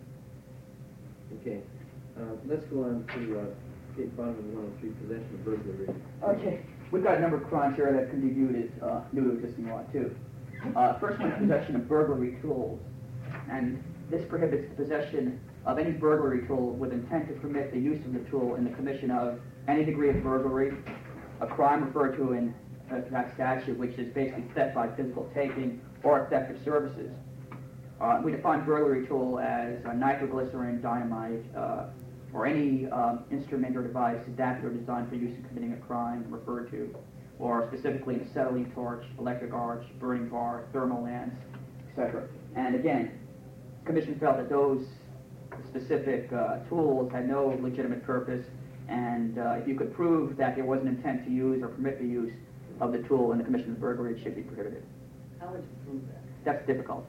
Okay, uh, let's go on to uh, page bottom of one oh three, possession of burglary. Okay, we've got a number of crimes here that can be viewed as uh, new to existing law too. Uh, first one is possession of burglary tools, and this prohibits the possession of any burglary tool with intent to permit the use of the tool in the commission of any degree of burglary, a crime referred to in uh, that statute, which is basically theft by physical taking or theft of services. Uh, we define burglary tool as a nitroglycerin, dynamite, uh, or any um, instrument or device adapted or designed for use in committing a crime referred to, or specifically an acetylene torch, electric arch, burning bar, thermal lance, et cetera. And again, the Commission felt that those specific uh, tools had no legitimate purpose, and uh, if you could prove that there was an intent to use or permit the use of the tool in the commission of burglary, it should be prohibited. How would you prove that? That's difficult.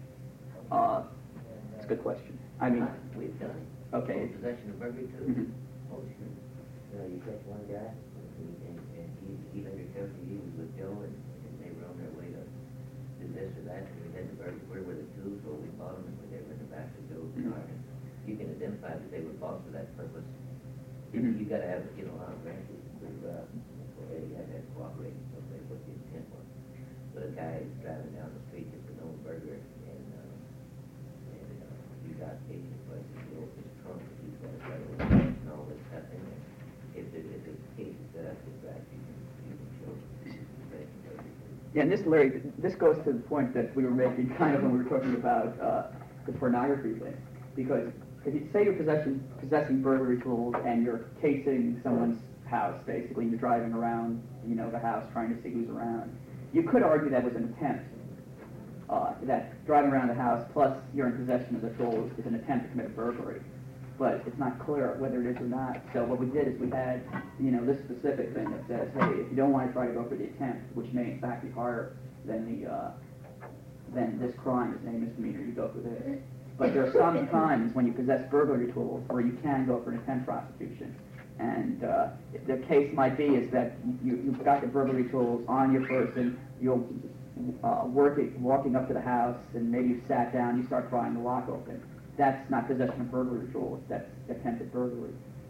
Uh, that's a good question. I mean, We've done it. okay. Possession of burglary too. Mhm. Oh, sure. You know, you catch one guy, and, and, and he, he undercover, he was with Joe, and, and they were on their way to do this or that, and we had the burglary, where were the tools, well, we bought them, and they were in the back of Joe's car, and you can identify that they were bought for that purpose. You, Mhm. you gotta have, you know, a lot of branches, with, uh, well, you had to have cooperating, somebody, what the intent was. But a guy is driving down the street, it's a known burglar, and, uh, and, uh, you got agent places, you open his trunk, he's got a federal warrant and all this stuff in there. If the, if the case is set up, it's right, you can, you can show possession of burglary. Yeah, and this, Larry, this goes to the point that we were making kind of when we were talking about uh, the pornography thing. Because if you say you're possessing, possessing burglary tools and you're casing someone's house, basically, you're driving around, you know, the house trying to see who's around, you could argue that was an attempt. Uh, that driving around the house plus you're in possession of the tool is an attempt to commit a burglary. But it's not clear whether it is or not. So what we did is we had, you know, this specific thing that says, hey, if you don't want to try to go for the attempt, which may in fact be higher than the uh, than this crime is a misdemeanor, you go for this. But there are some times when you possess burglary tools where you can go for an attempt prosecution. And uh, the case might be is that you, you've got the burglary tools on your person, you'll uh, work it, walking up to the house, and maybe you sat down, you start prying the lock open. That's not possession of burglary tools, that's attempted burglary.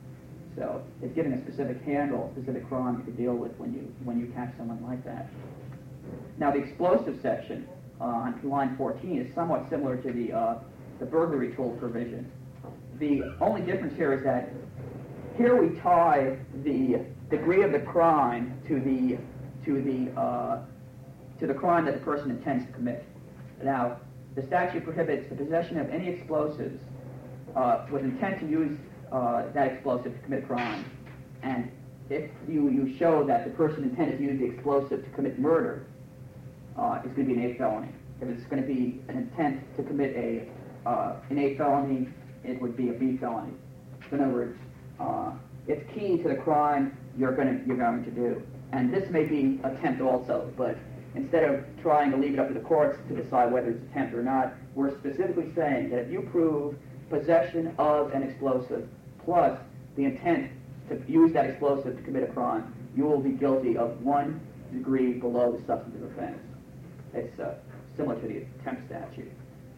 So it's giving a specific handle, a specific crime you could deal with when you when you catch someone like that. Now the explosive section uh, on line fourteen is somewhat similar to the uh, the burglary tool provision. The only difference here is that here we tie the degree of the crime to the to the uh, to the crime that the person intends to commit. Now, the statute prohibits the possession of any explosives uh, with intent to use uh, that explosive to commit a crime. And if you, you show that the person intended to use the explosive to commit murder, uh, it's going to be an A felony. If it's going to be an intent to commit a uh, an A felony, it would be a B felony. So in other words, uh, it's key to the crime you're going to you're going to do. And this may be attempt also, but instead of trying to leave it up to the courts to decide whether it's attempt or not, we're specifically saying that if you prove possession of an explosive plus the intent to use that explosive to commit a crime, you will be guilty of one degree below the substantive offense. It's uh, similar to the attempt statute.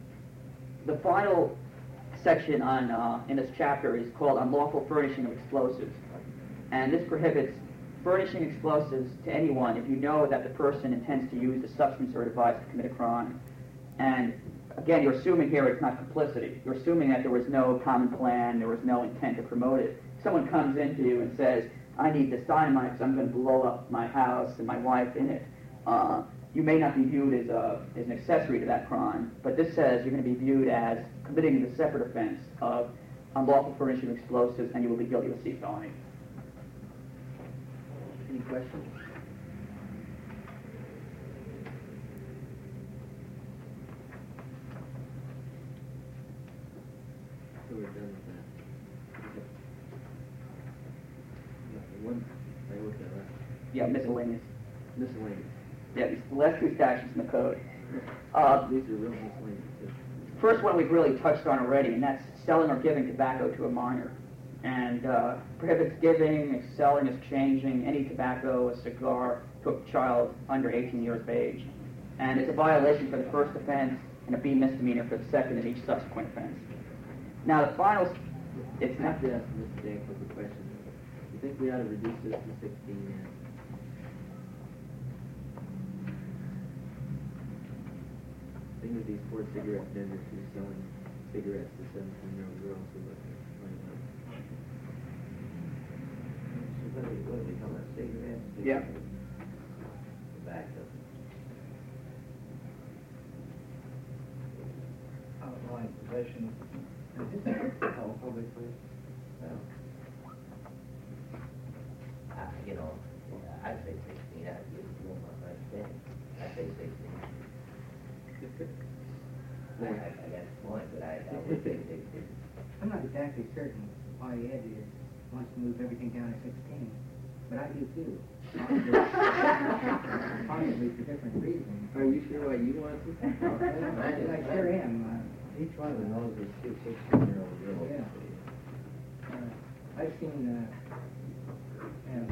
The final section on uh, in this chapter is called unlawful furnishing of explosives, and this prohibits furnishing explosives to anyone if you know that the person intends to use the substance or device to commit a crime. And again, you're assuming here it's not complicity. You're assuming that there was no common plan, there was no intent to promote it. If someone comes into you and says, I need this dynamite because I'm going to blow up my house and my wife in it, uh, you may not be viewed as, a, as an accessory to that crime, but this says you're going to be viewed as committing the separate offense of unlawful furnishing of explosives, and you will be guilty of a C felony. Any questions? So we're done with that. Okay. Yeah, the one, I looked at that. Yeah, miscellaneous. Miscellaneous. Yeah, these the last two statutes in the code. Uh, These are real miscellaneous, too. First one we've really touched on already, and that's selling or giving tobacco to a minor. And uh, prohibits giving, selling, exchanging any tobacco, a cigar, to a child under eighteen years of age. And it's a violation for the first offense and a B misdemeanor for the second and each subsequent offense. Now the final, s- it's I not, have to ask Mister Danforth a question. You think we ought to reduce this to sixteen years? Think of these poor cigarette vendors who are selling cigarettes to seventeen-year-old girls who look twenty-one. So what are we, what are we talking about, cigarettes? Yeah. Tobacco. Outlawing possession of public place. Well, I, you know, I'd say sixteen, I'd give it more my understanding. I'd say sixteen. I, I, I got the point, but I, I would say sixteen. I'm not exactly certain why Ed is, wants to move everything down to sixteen, but I do too. Possibly possibly for different reasons. Are you sure why you want to? I sure am. Uh, Each one of them knows there's two sixteen-year-old girls. Yeah. Uh, I've seen, uh, um,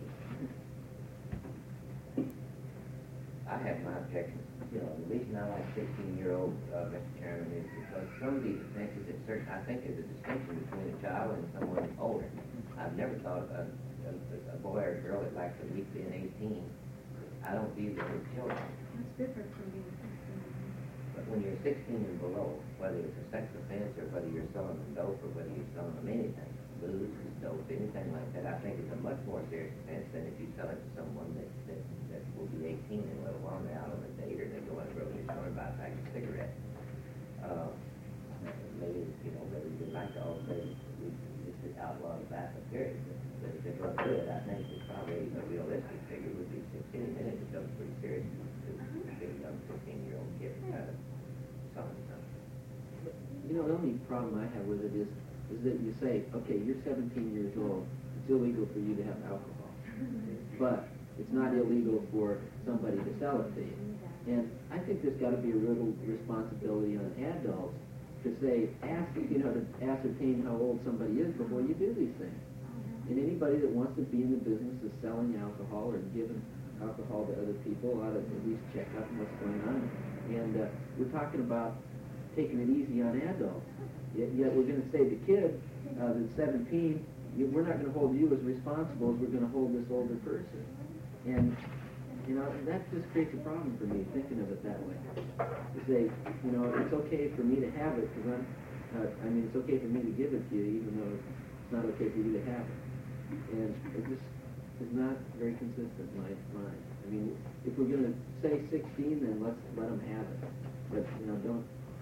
I have my objections. You know, the reason I like sixteen-year-old, uh, Mister Chairman, is because some of these offenses, at certain, I think there's a distinction between a child and someone older. I've never thought a, a, a boy or a girl that likes to meet being eighteen. I don't view them as children. It's different from being sixteen. But when you're sixteen and below, whether it's a sex offense or whether you're selling them dope or whether you're selling them anything, booze, dope, anything like that, I think it's a much more serious offense than if you sell it to someone that, that, that will be eighteen and let alone they're out on a date or they go in a grocery store and buy a pack of cigarettes. Uh, maybe, you know, maybe you'd like to all say we just outlaw tobacco period. But if they're going to do it, I think it's probably a realistic figure would be sixteen, and it becomes pretty serious to to a young fifteen-year-old kid kind of selling something. You know, the only problem I have with it is, is that you say, okay, you're seventeen years old, it's illegal for you to have alcohol. But it's not illegal for somebody to sell it to you. And I think there's got to be a little responsibility on adults to say, ask, you know, to ascertain how old somebody is before you do these things. And anybody that wants to be in the business of selling alcohol or giving alcohol to other people ought to at least check out what's going on. And uh, we're talking about taking it easy on adults. Yet, yet we're going to say the kid uh, that's seventeen, you, we're not going to hold you as responsible as we're going to hold this older person. And, you know, that just creates a problem for me, thinking of it that way. To say, you know, it's okay for me to have it, because I'm, uh, I mean, it's okay for me to give it to you, even though it's not okay for you to have it. And it just is not very consistent in my mind. I mean, if we're going to say sixteen, then let's let them have it. But, you know, don't,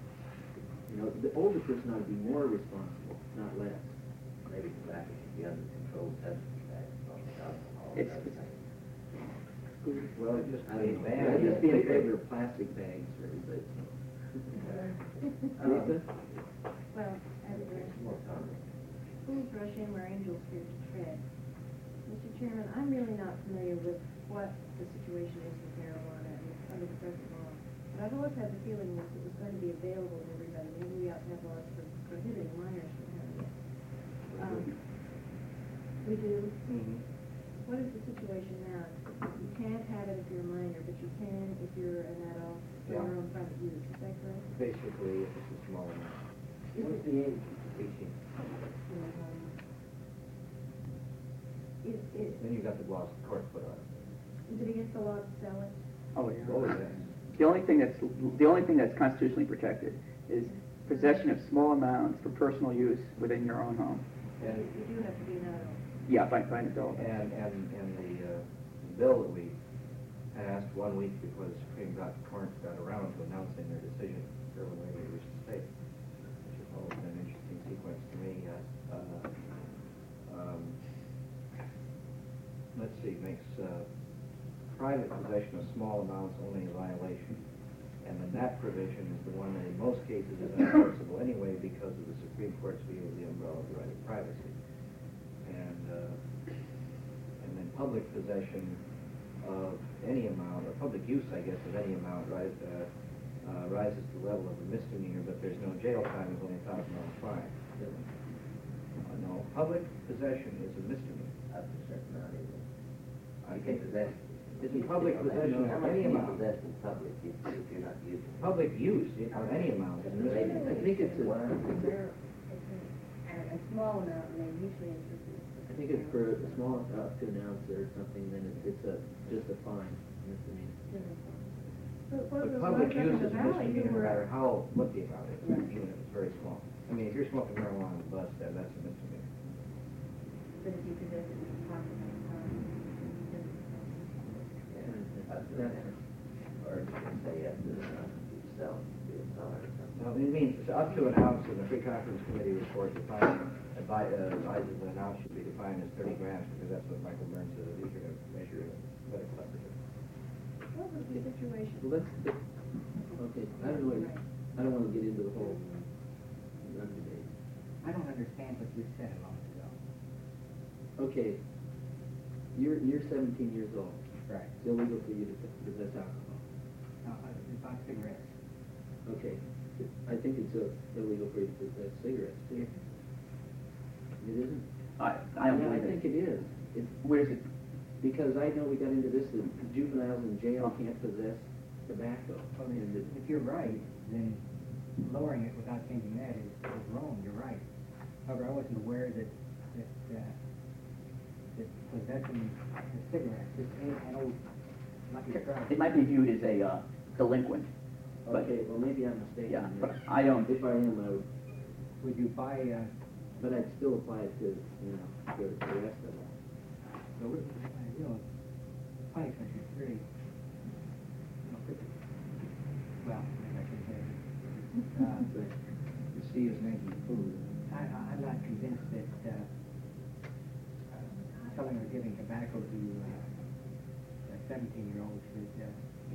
you know, the older person ought to be more responsible, not less. Maybe tobacco should be under control, substance tax, alcohol, It's- other things. Well, It just I be don't know. banned. I'd just be in favor of plastic bags for everybody. Lisa? Well, as a More common. fools rush in where angels fear to tread. Mister Chairman, I'm really not familiar with what the situation is with marijuana and under the present law. But I've always had the feeling that it was going to be available to everybody. Maybe we ought to have laws for prohibiting minors from having it. Um, we do. Mm-hmm. What is the situation now? You can't have it if you're a minor, but you can if you're an adult for Yeah. your own private use. Is that correct? Basically, it's a small amount. Is What's it, the age restriction? is, is, Then you've got the laws the court put on it. is it against the law to sell it? oh yeah. Oh, yes. The only thing that's, the only thing that's constitutionally protected is possession of small amounts for personal use within your own home. And, You do have to be an adult. Yeah, by, by an adult. and, and, and the, uh, bill that we passed one week before the Supreme Court got around to announcing their decision for the way they wish to state, which has always been an interesting sequence to me. Uh, uh, um, let's see, makes uh, private possession of small amounts only a violation, and And then that provision is the one that in most cases is unenforceable anyway because of the Supreme Court's view of the umbrella of the right of privacy. And, uh, and then public possession of any amount, or public use, I guess, of any amount rise, uh, uh, rises to the level of a misdemeanor, but there's no jail time, it's only a thousand dollar fine. Uh, no, public possession is a misdemeanor. Up to a certain amount, isn't it? I You can think possess. it's in public possession How of much any can you amount. possess in public if, if you're not using it? Public use of any amount is a misdemeanor. I think it's a, One. They're, it's a, a small amount, and they usually it's I think it's for a small, up to an ounce or something, then it's, it's a, just a fine, misdemeanor. But what But was public like up in use the is a valley, you misdemeanor no were, matter how, what the amount is, even if it's very small. I mean, if you're smoking marijuana on the bus, that, that's a misdemeanor. but if you possess it in the pocket at the time, Up to an ounce. Or you can say up to an ounce yourself, do a dollar or something. No, it means it's up to an ounce, and the Free Conference Committee report defines, advi- uh, advises that an ounce should be defined as thirty grams, because that's what Michael Burns said, that he's going to measure in a better collaborative. what was the situation? Well, let's, okay, I don't know, I don't wanna get into the whole gun debate. I don't understand what you said a moment ago. Okay, you're, you're seventeen years old. Right. It's illegal for you to possess alcohol. Now, uh, about cigarettes. Okay, I think it's uh, illegal for you to possess cigarettes too. It isn't? I, I don't Yeah, I believe think it. it is. It, Where is it? because I know we got into this, that juveniles in jail can't possess tobacco. Well, And if, it- if you're right, then lowering it without changing that is, is wrong, you're right. However, I wasn't aware that, that, uh, that possessing a cigarette, just any, an old, lucky strike. It might be viewed as a uh, delinquent, but, Okay, well, maybe I'm mistaken. yeah, there. but I don't, If I am, I would, Would you buy, uh, but I'd still apply it to, you know, the, the rest of it. the, uh, you know, punishment is really, you know, pretty, well, maybe I should say. Uh, The C is making food. I, I- I'm not convinced that, uh, uh, selling or giving tobacco to, uh, a seventeen-year-old should, uh,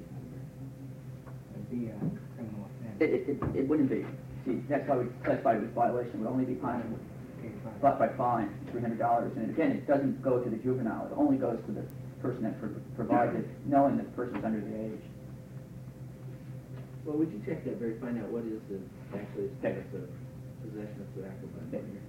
be a criminal offense. it, it, it- it wouldn't be. See, that's why we classify it as violation, it would only be punishable. Okay, fine. But by fine, three hundred dollars, and again, it doesn't go to the juvenile, it only goes to the person that pro- provides it, knowing that the person's under the age. Well, would you check that, Barry, find out what is the, actually, the status of possession of tobacco by Yeah. minor?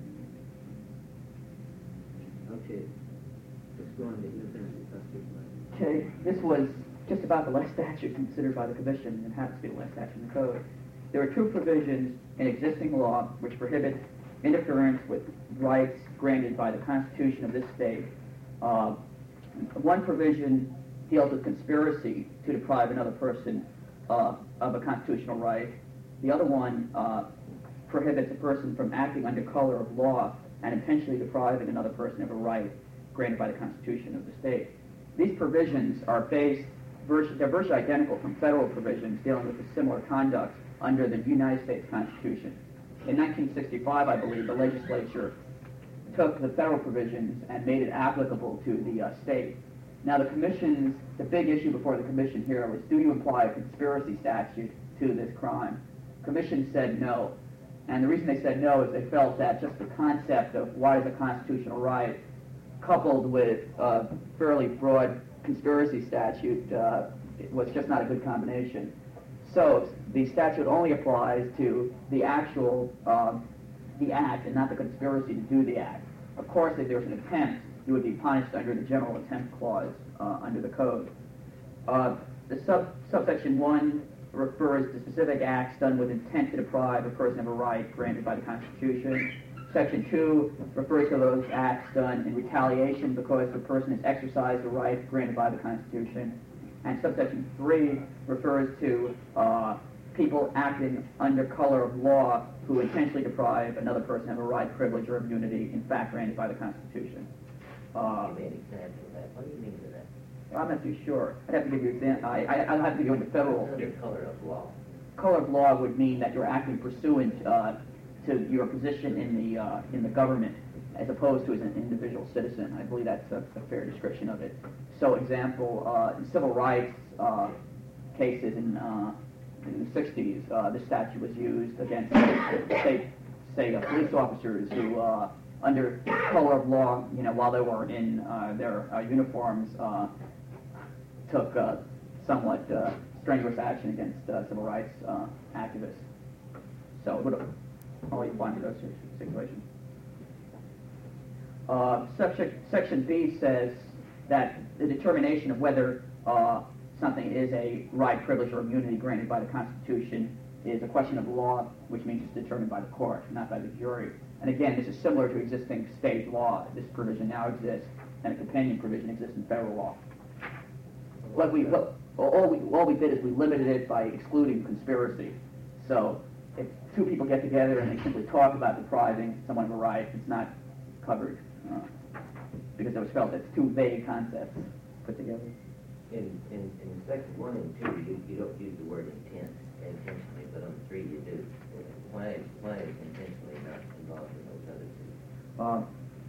Okay, let's go on to the Tennessee Constitution. Okay, this was just about the last statute considered by the commission, and happens to be the last statute in the code. There are two provisions in existing law which prohibit interference with rights granted by the Constitution of this state. Uh, one provision deals with conspiracy to deprive another person uh, of a constitutional right. The other one uh, prohibits a person from acting under color of law and intentionally depriving another person of a right granted by the Constitution of the state. These provisions are based, virtu- they're virtually identical from federal provisions dealing with a similar conduct under the United States Constitution. In nineteen sixty-five, I believe, the legislature took the federal provisions and made it applicable to the uh, state. Now, the commission's, the big issue before the commission here was, do you apply a conspiracy statute to this crime? Commission said no. And the reason they said no is they felt that just the concept of what is a constitutional right, coupled with a fairly broad conspiracy statute, uh, it was just not a good combination. So the statute only applies to the actual, um, the act, and not the conspiracy to do the act. Of course, if there was an attempt, you would be punished under the general attempt clause uh, under the code. Uh, the sub subsection one refers to specific acts done with intent to deprive a person of a right granted by the Constitution. Section two refers to those acts done in retaliation because the person has exercised a right granted by the Constitution. And subsection three refers to uh, people acting under color of law who intentionally deprive another person of a right, privilege, or immunity, in fact granted by the Constitution. Uh, Give me an example of that. What do you mean by that? I'm not too sure. I'd have to give you example. I, I, I'll have to go into federal. Under color of law. Color of law would mean that you're acting pursuant uh, to your position in the uh, in the government, as opposed to as an individual citizen. I believe that's a, a fair description of it. So, example, uh, in civil rights uh, cases in uh, in the sixties, uh, this statute was used against, say, say uh, police officers who, uh, under color of law, you know, while they were in uh, their uh, uniforms, uh, took uh, somewhat uh, strenuous action against uh, civil rights uh, activists. So it would only apply to those situations. Uh, section, section B says that the determination of whether uh, something is a right, privilege, or immunity granted by the Constitution is a question of law, which means it's determined by the court, not by the jury. And again, this is similar to existing state law. This provision now exists, and a companion provision exists in federal law. What we, what, all, we, all we did is we limited it by excluding conspiracy. So if two people get together and they simply talk about depriving someone of a right, it's not covered, uh, because it was felt that it's two vague concepts put together. In, in, in section one and two, you, you don't use the word intent intentionally, but on three you do. Why, why is intentionally not involved in those other two? Um,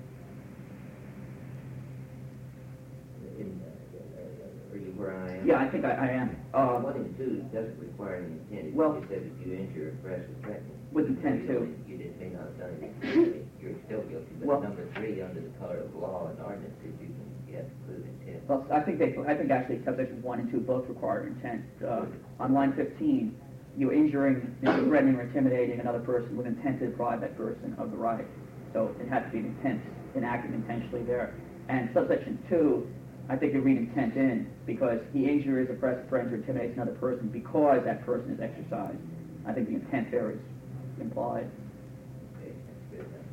In, uh, are you where I am? yeah, I think I, I am. Uh, one and two doesn't require any intent. It well, just says if you injure or oppress or threaten. with intent you too. don't- You did, may not have done it intentionally, you're still guilty. But Well- number three, under the color of law and ordinances, you can, you have to prove intent. Well, I think they, I think actually subsection one and two both require intent. Uh, on line fifteen, you're injuring, you're threatening or intimidating another person with intent to deprive that person of the right. So it has to be an intent, enacted intentionally there. And subsection two, I think you read intent in because he injures, oppresses, threatens, or intimidates another person because that person is exercised. I think the intent there is implied. Okay, that's good enough.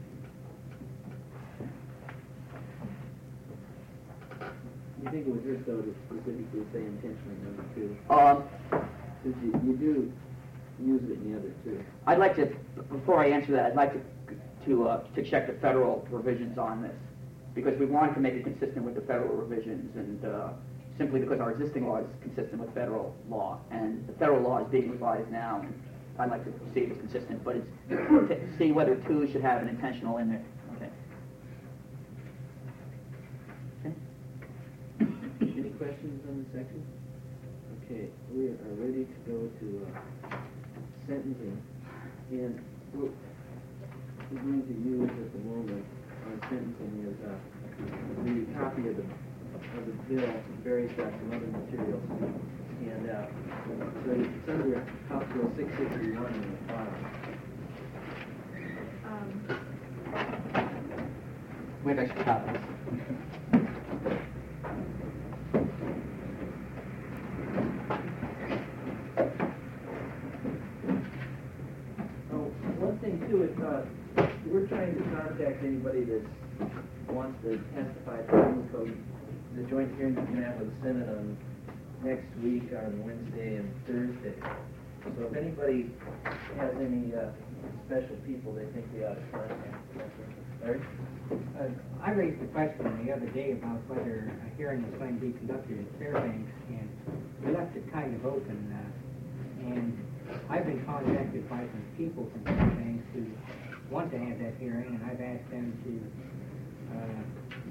You think it was just though to specifically say intentionally number two? Um, Since you, you do use it in the other two. I'd like to, before I answer that, I'd like to to uh, to check the federal provisions on this, because we wanted to make it consistent with the federal revisions, and uh, simply because our existing law is consistent with federal law, and the federal law is being revised now, and I'd like to see if it's consistent, but it's to see whether two should have an intentional in there. Okay. Okay. Any questions on this section? Okay, we are ready to go to uh, sentencing, and what we're going to use at the moment on sentencing is uh, the copy of the of the bill, various got some other materials, and uh, so it's under House Bill six sixty-one in the file. Um, We have extra copies. Oh, one thing too is, uh, we're trying to contact anybody that wants to testify to criminal code, the joint hearing that we're going to have with the Senate on next week on Wednesday and Thursday. So if anybody has any, uh, special people they think they ought to contact, Larry? Uh, I raised the question the other day about whether a hearing was going to be conducted in Fairbanks, and we left it kind of open. Uh, and I've been contacted by some people from Fairbanks who want to have that hearing, and I've asked them to, uh,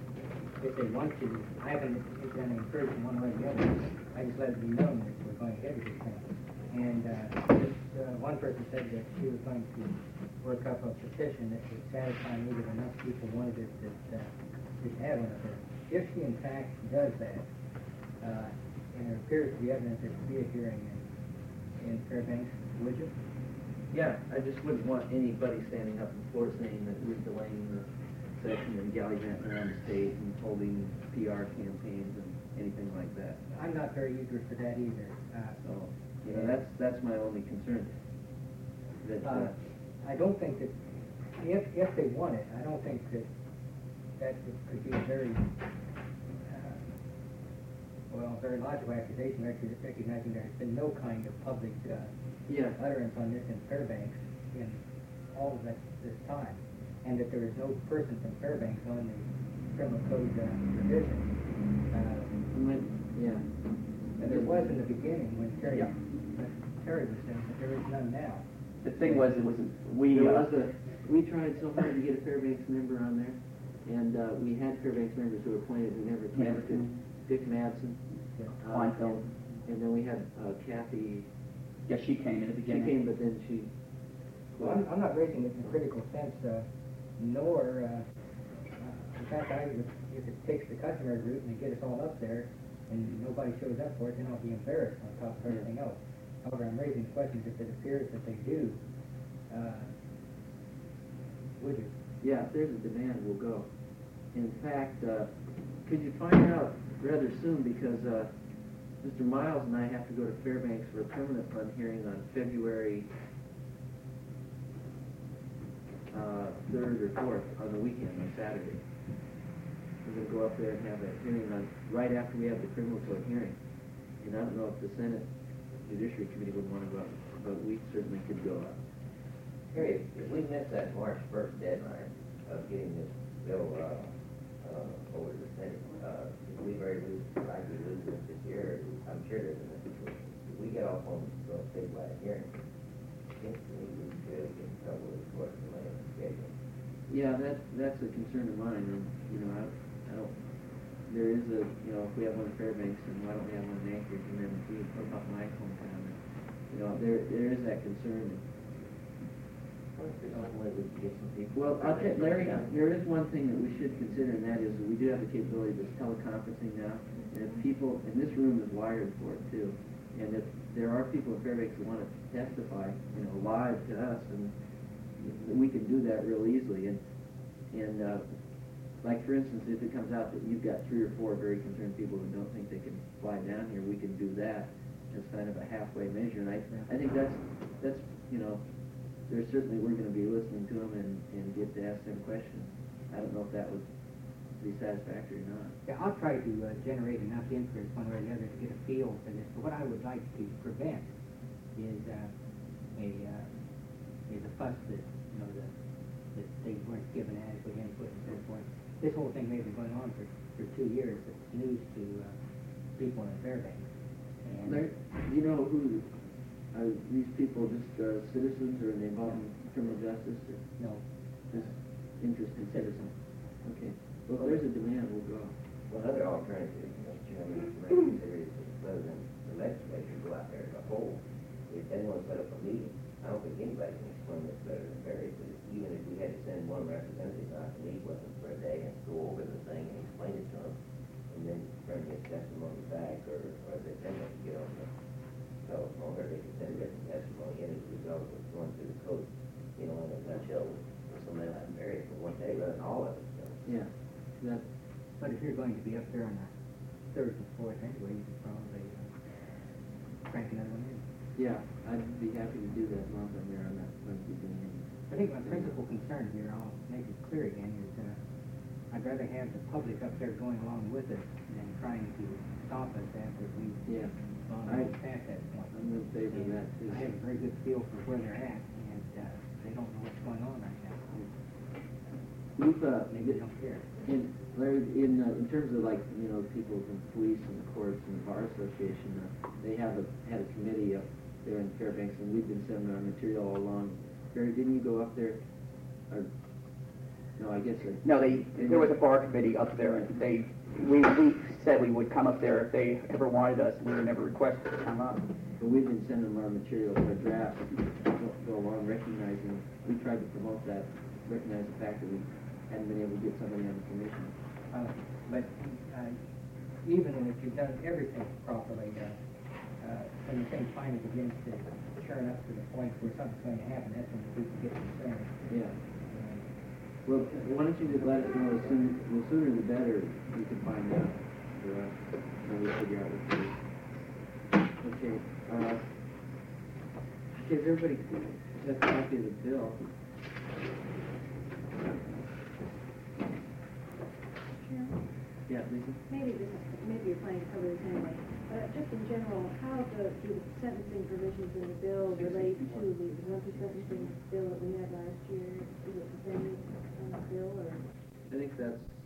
if they want to. I haven't done any encouragement one way or the other. I just let it be known that we're going ahead with this thing. And uh, this, uh, one person said that she was going to work up a petition that would satisfy me that enough people wanted it that uh, should have one of them. If she in fact does that, uh, and there appears to be evidence there could be a hearing in, in Fairbanks, would you? Yeah, I just wouldn't want anybody standing up in floor saying that we're delaying the session and gallivanting around the state and holding P R campaigns and anything like that. I'm not very eager for that either. Uh, So, you know, that's, that's my only concern. That, Uh, uh, I don't think that, if, if they want it, I don't think that that could be a very, uh, well, very logical accusation, rec- recognizing there has been no kind of public uh, yeah, utterance on this in Fairbanks in all of this, this time, and that there is no person from Fairbanks on the criminal code uh, revision. Uh, when, yeah. and there was in the beginning when Terry, Yeah. uh, Terry was saying, but there is none now. The thing was, it was we. There Uh, was a, we tried so hard to get a Fairbanks member on there, and uh, we had Fairbanks members who were appointed who never came. Never came. Dick Madsen, Yeah. uh, and, and then we had uh, Kathy Yeah, she came in the She beginning. came, but then she, Well, I'm, I'm not raising it in a critical sense, uh, nor, uh, uh, in fact, I, would- if it takes the customary route and they get us all up there and nobody shows up for it, then I'll be embarrassed on top of everything else. However, I'm raising the question if it appears that they do, uh, would you? yeah, if there's a demand, we'll go. In fact, uh, could you find out rather soon, because uh, Mister Miles and I have to go to Fairbanks for a permanent fund hearing on February uh, third or fourth, on the weekend, on Saturday. We're going to go up there and have a hearing on, right after we have the criminal court hearing. And I don't know if the Senate Judiciary Committee would want to go up, but we certainly could go up. Harry, if we miss that March first deadline of getting this bill, uh, uh, over to the Senate, uh, if we very lose, likely lose this this year, I'm sure there's a situation. If we get off on the statewide hearing, I think we would really get in trouble with the court delay in the schedule. Yeah, that, that's a concern of mine, and, you know, I, I don't, there is a, you know, if we have one in Fairbanks, and why don't we have one in Anchorage, and then we, what about my hometown, and, you know, there, there is that concern. Well, if there's some way we can get some people. Well, I'll tell Larry, there is one thing that we should consider, and that is that we do have the capability of this teleconferencing now, and if people, and this room is wired for it too, and if there are people in Fairbanks who want to testify, you know, live to us, and we can do that real easily, and, and, uh, like for instance, if it comes out that you've got three or four very concerned people who don't think they can fly down here, we can do that as kind of a halfway measure, and I, I think that's, that's, you know, there's certainly, we're going to be listening to them and, and get to ask them questions. I don't know if that would be satisfactory or not. Yeah, I'll try to uh, generate enough interest one way or the other to get a feel for this. But what I would like to prevent is uh, a uh, is a fuss that you know that that they weren't given adequate input and so forth. This whole thing may have been going on for, for two years. It's news to uh, people in Fairbanks. And Larry, do you know who, are these people just uh, citizens, or are they involved in criminal justice, or no, just interested citizens? Okay. Well, if there's a demand, we'll go. One other alternative, Mister Chairman, is to make it serious that the president, the legislature go out there as a whole. If they want to set up a meeting, I don't think anybody can explain this better than Barry, but even if we had to send one representative out to meet with them for a day and go over the thing and explain it to them, and then bring his testimony back, or, or they then they can get on the telephone, or they can send written testimony in as a result of going through the code, you know, in a nutshell, with somebody like Barry for one day, rather than all of it. So. Yeah. That, but if you're going to be up there on the third and fourth anyway, you could probably uh, crank another one in. yeah, I'd be happy to do that as long as I'm there on that Wednesday evening. I think my principal concern here, I'll make it clear again, is uh, I'd rather have the public up there going along with us than trying to stop us after we've Yeah. gone I- past that point. I'm in favor of that, too. I have a very good feel for where they're at, and uh, they don't know what's going on right now. We've, uh, Maybe they don't care. in, Larry, in, uh, in terms of like, you know, people from police and the courts and the bar association, uh, they have a, had a committee up there in Fairbanks, and we've been sending our material all along. Barry, didn't you go up there? Or, no, I guess. I- No, they, there was a bar committee up there, and they, we, we said we would come up there if they ever wanted us, and we were never requested to come up. But we've been sending them our material, our drafts, go go along, recognizing, we tried to promote that, recognize the fact that we hadn't been able to get somebody on the commission. Uh, but uh, even if you've done everything properly, uh, uh, when the thing finally begins to churn up to the point where something's going to happen, that's when people get concerned. Yeah. Well, why don't you just let us know as soon, the sooner the better we can find out for us, and we figure out what to do. Okay, uh, okay, has everybody has a copy of the bill? Sharon, Yeah, Lisa? maybe this, maybe you're planning to cover this anyway, but just in general, how do, do the sentencing provisions in the bill relate to the monthly sentencing bill that we had last year? Is it the same on the bill, or? I think that's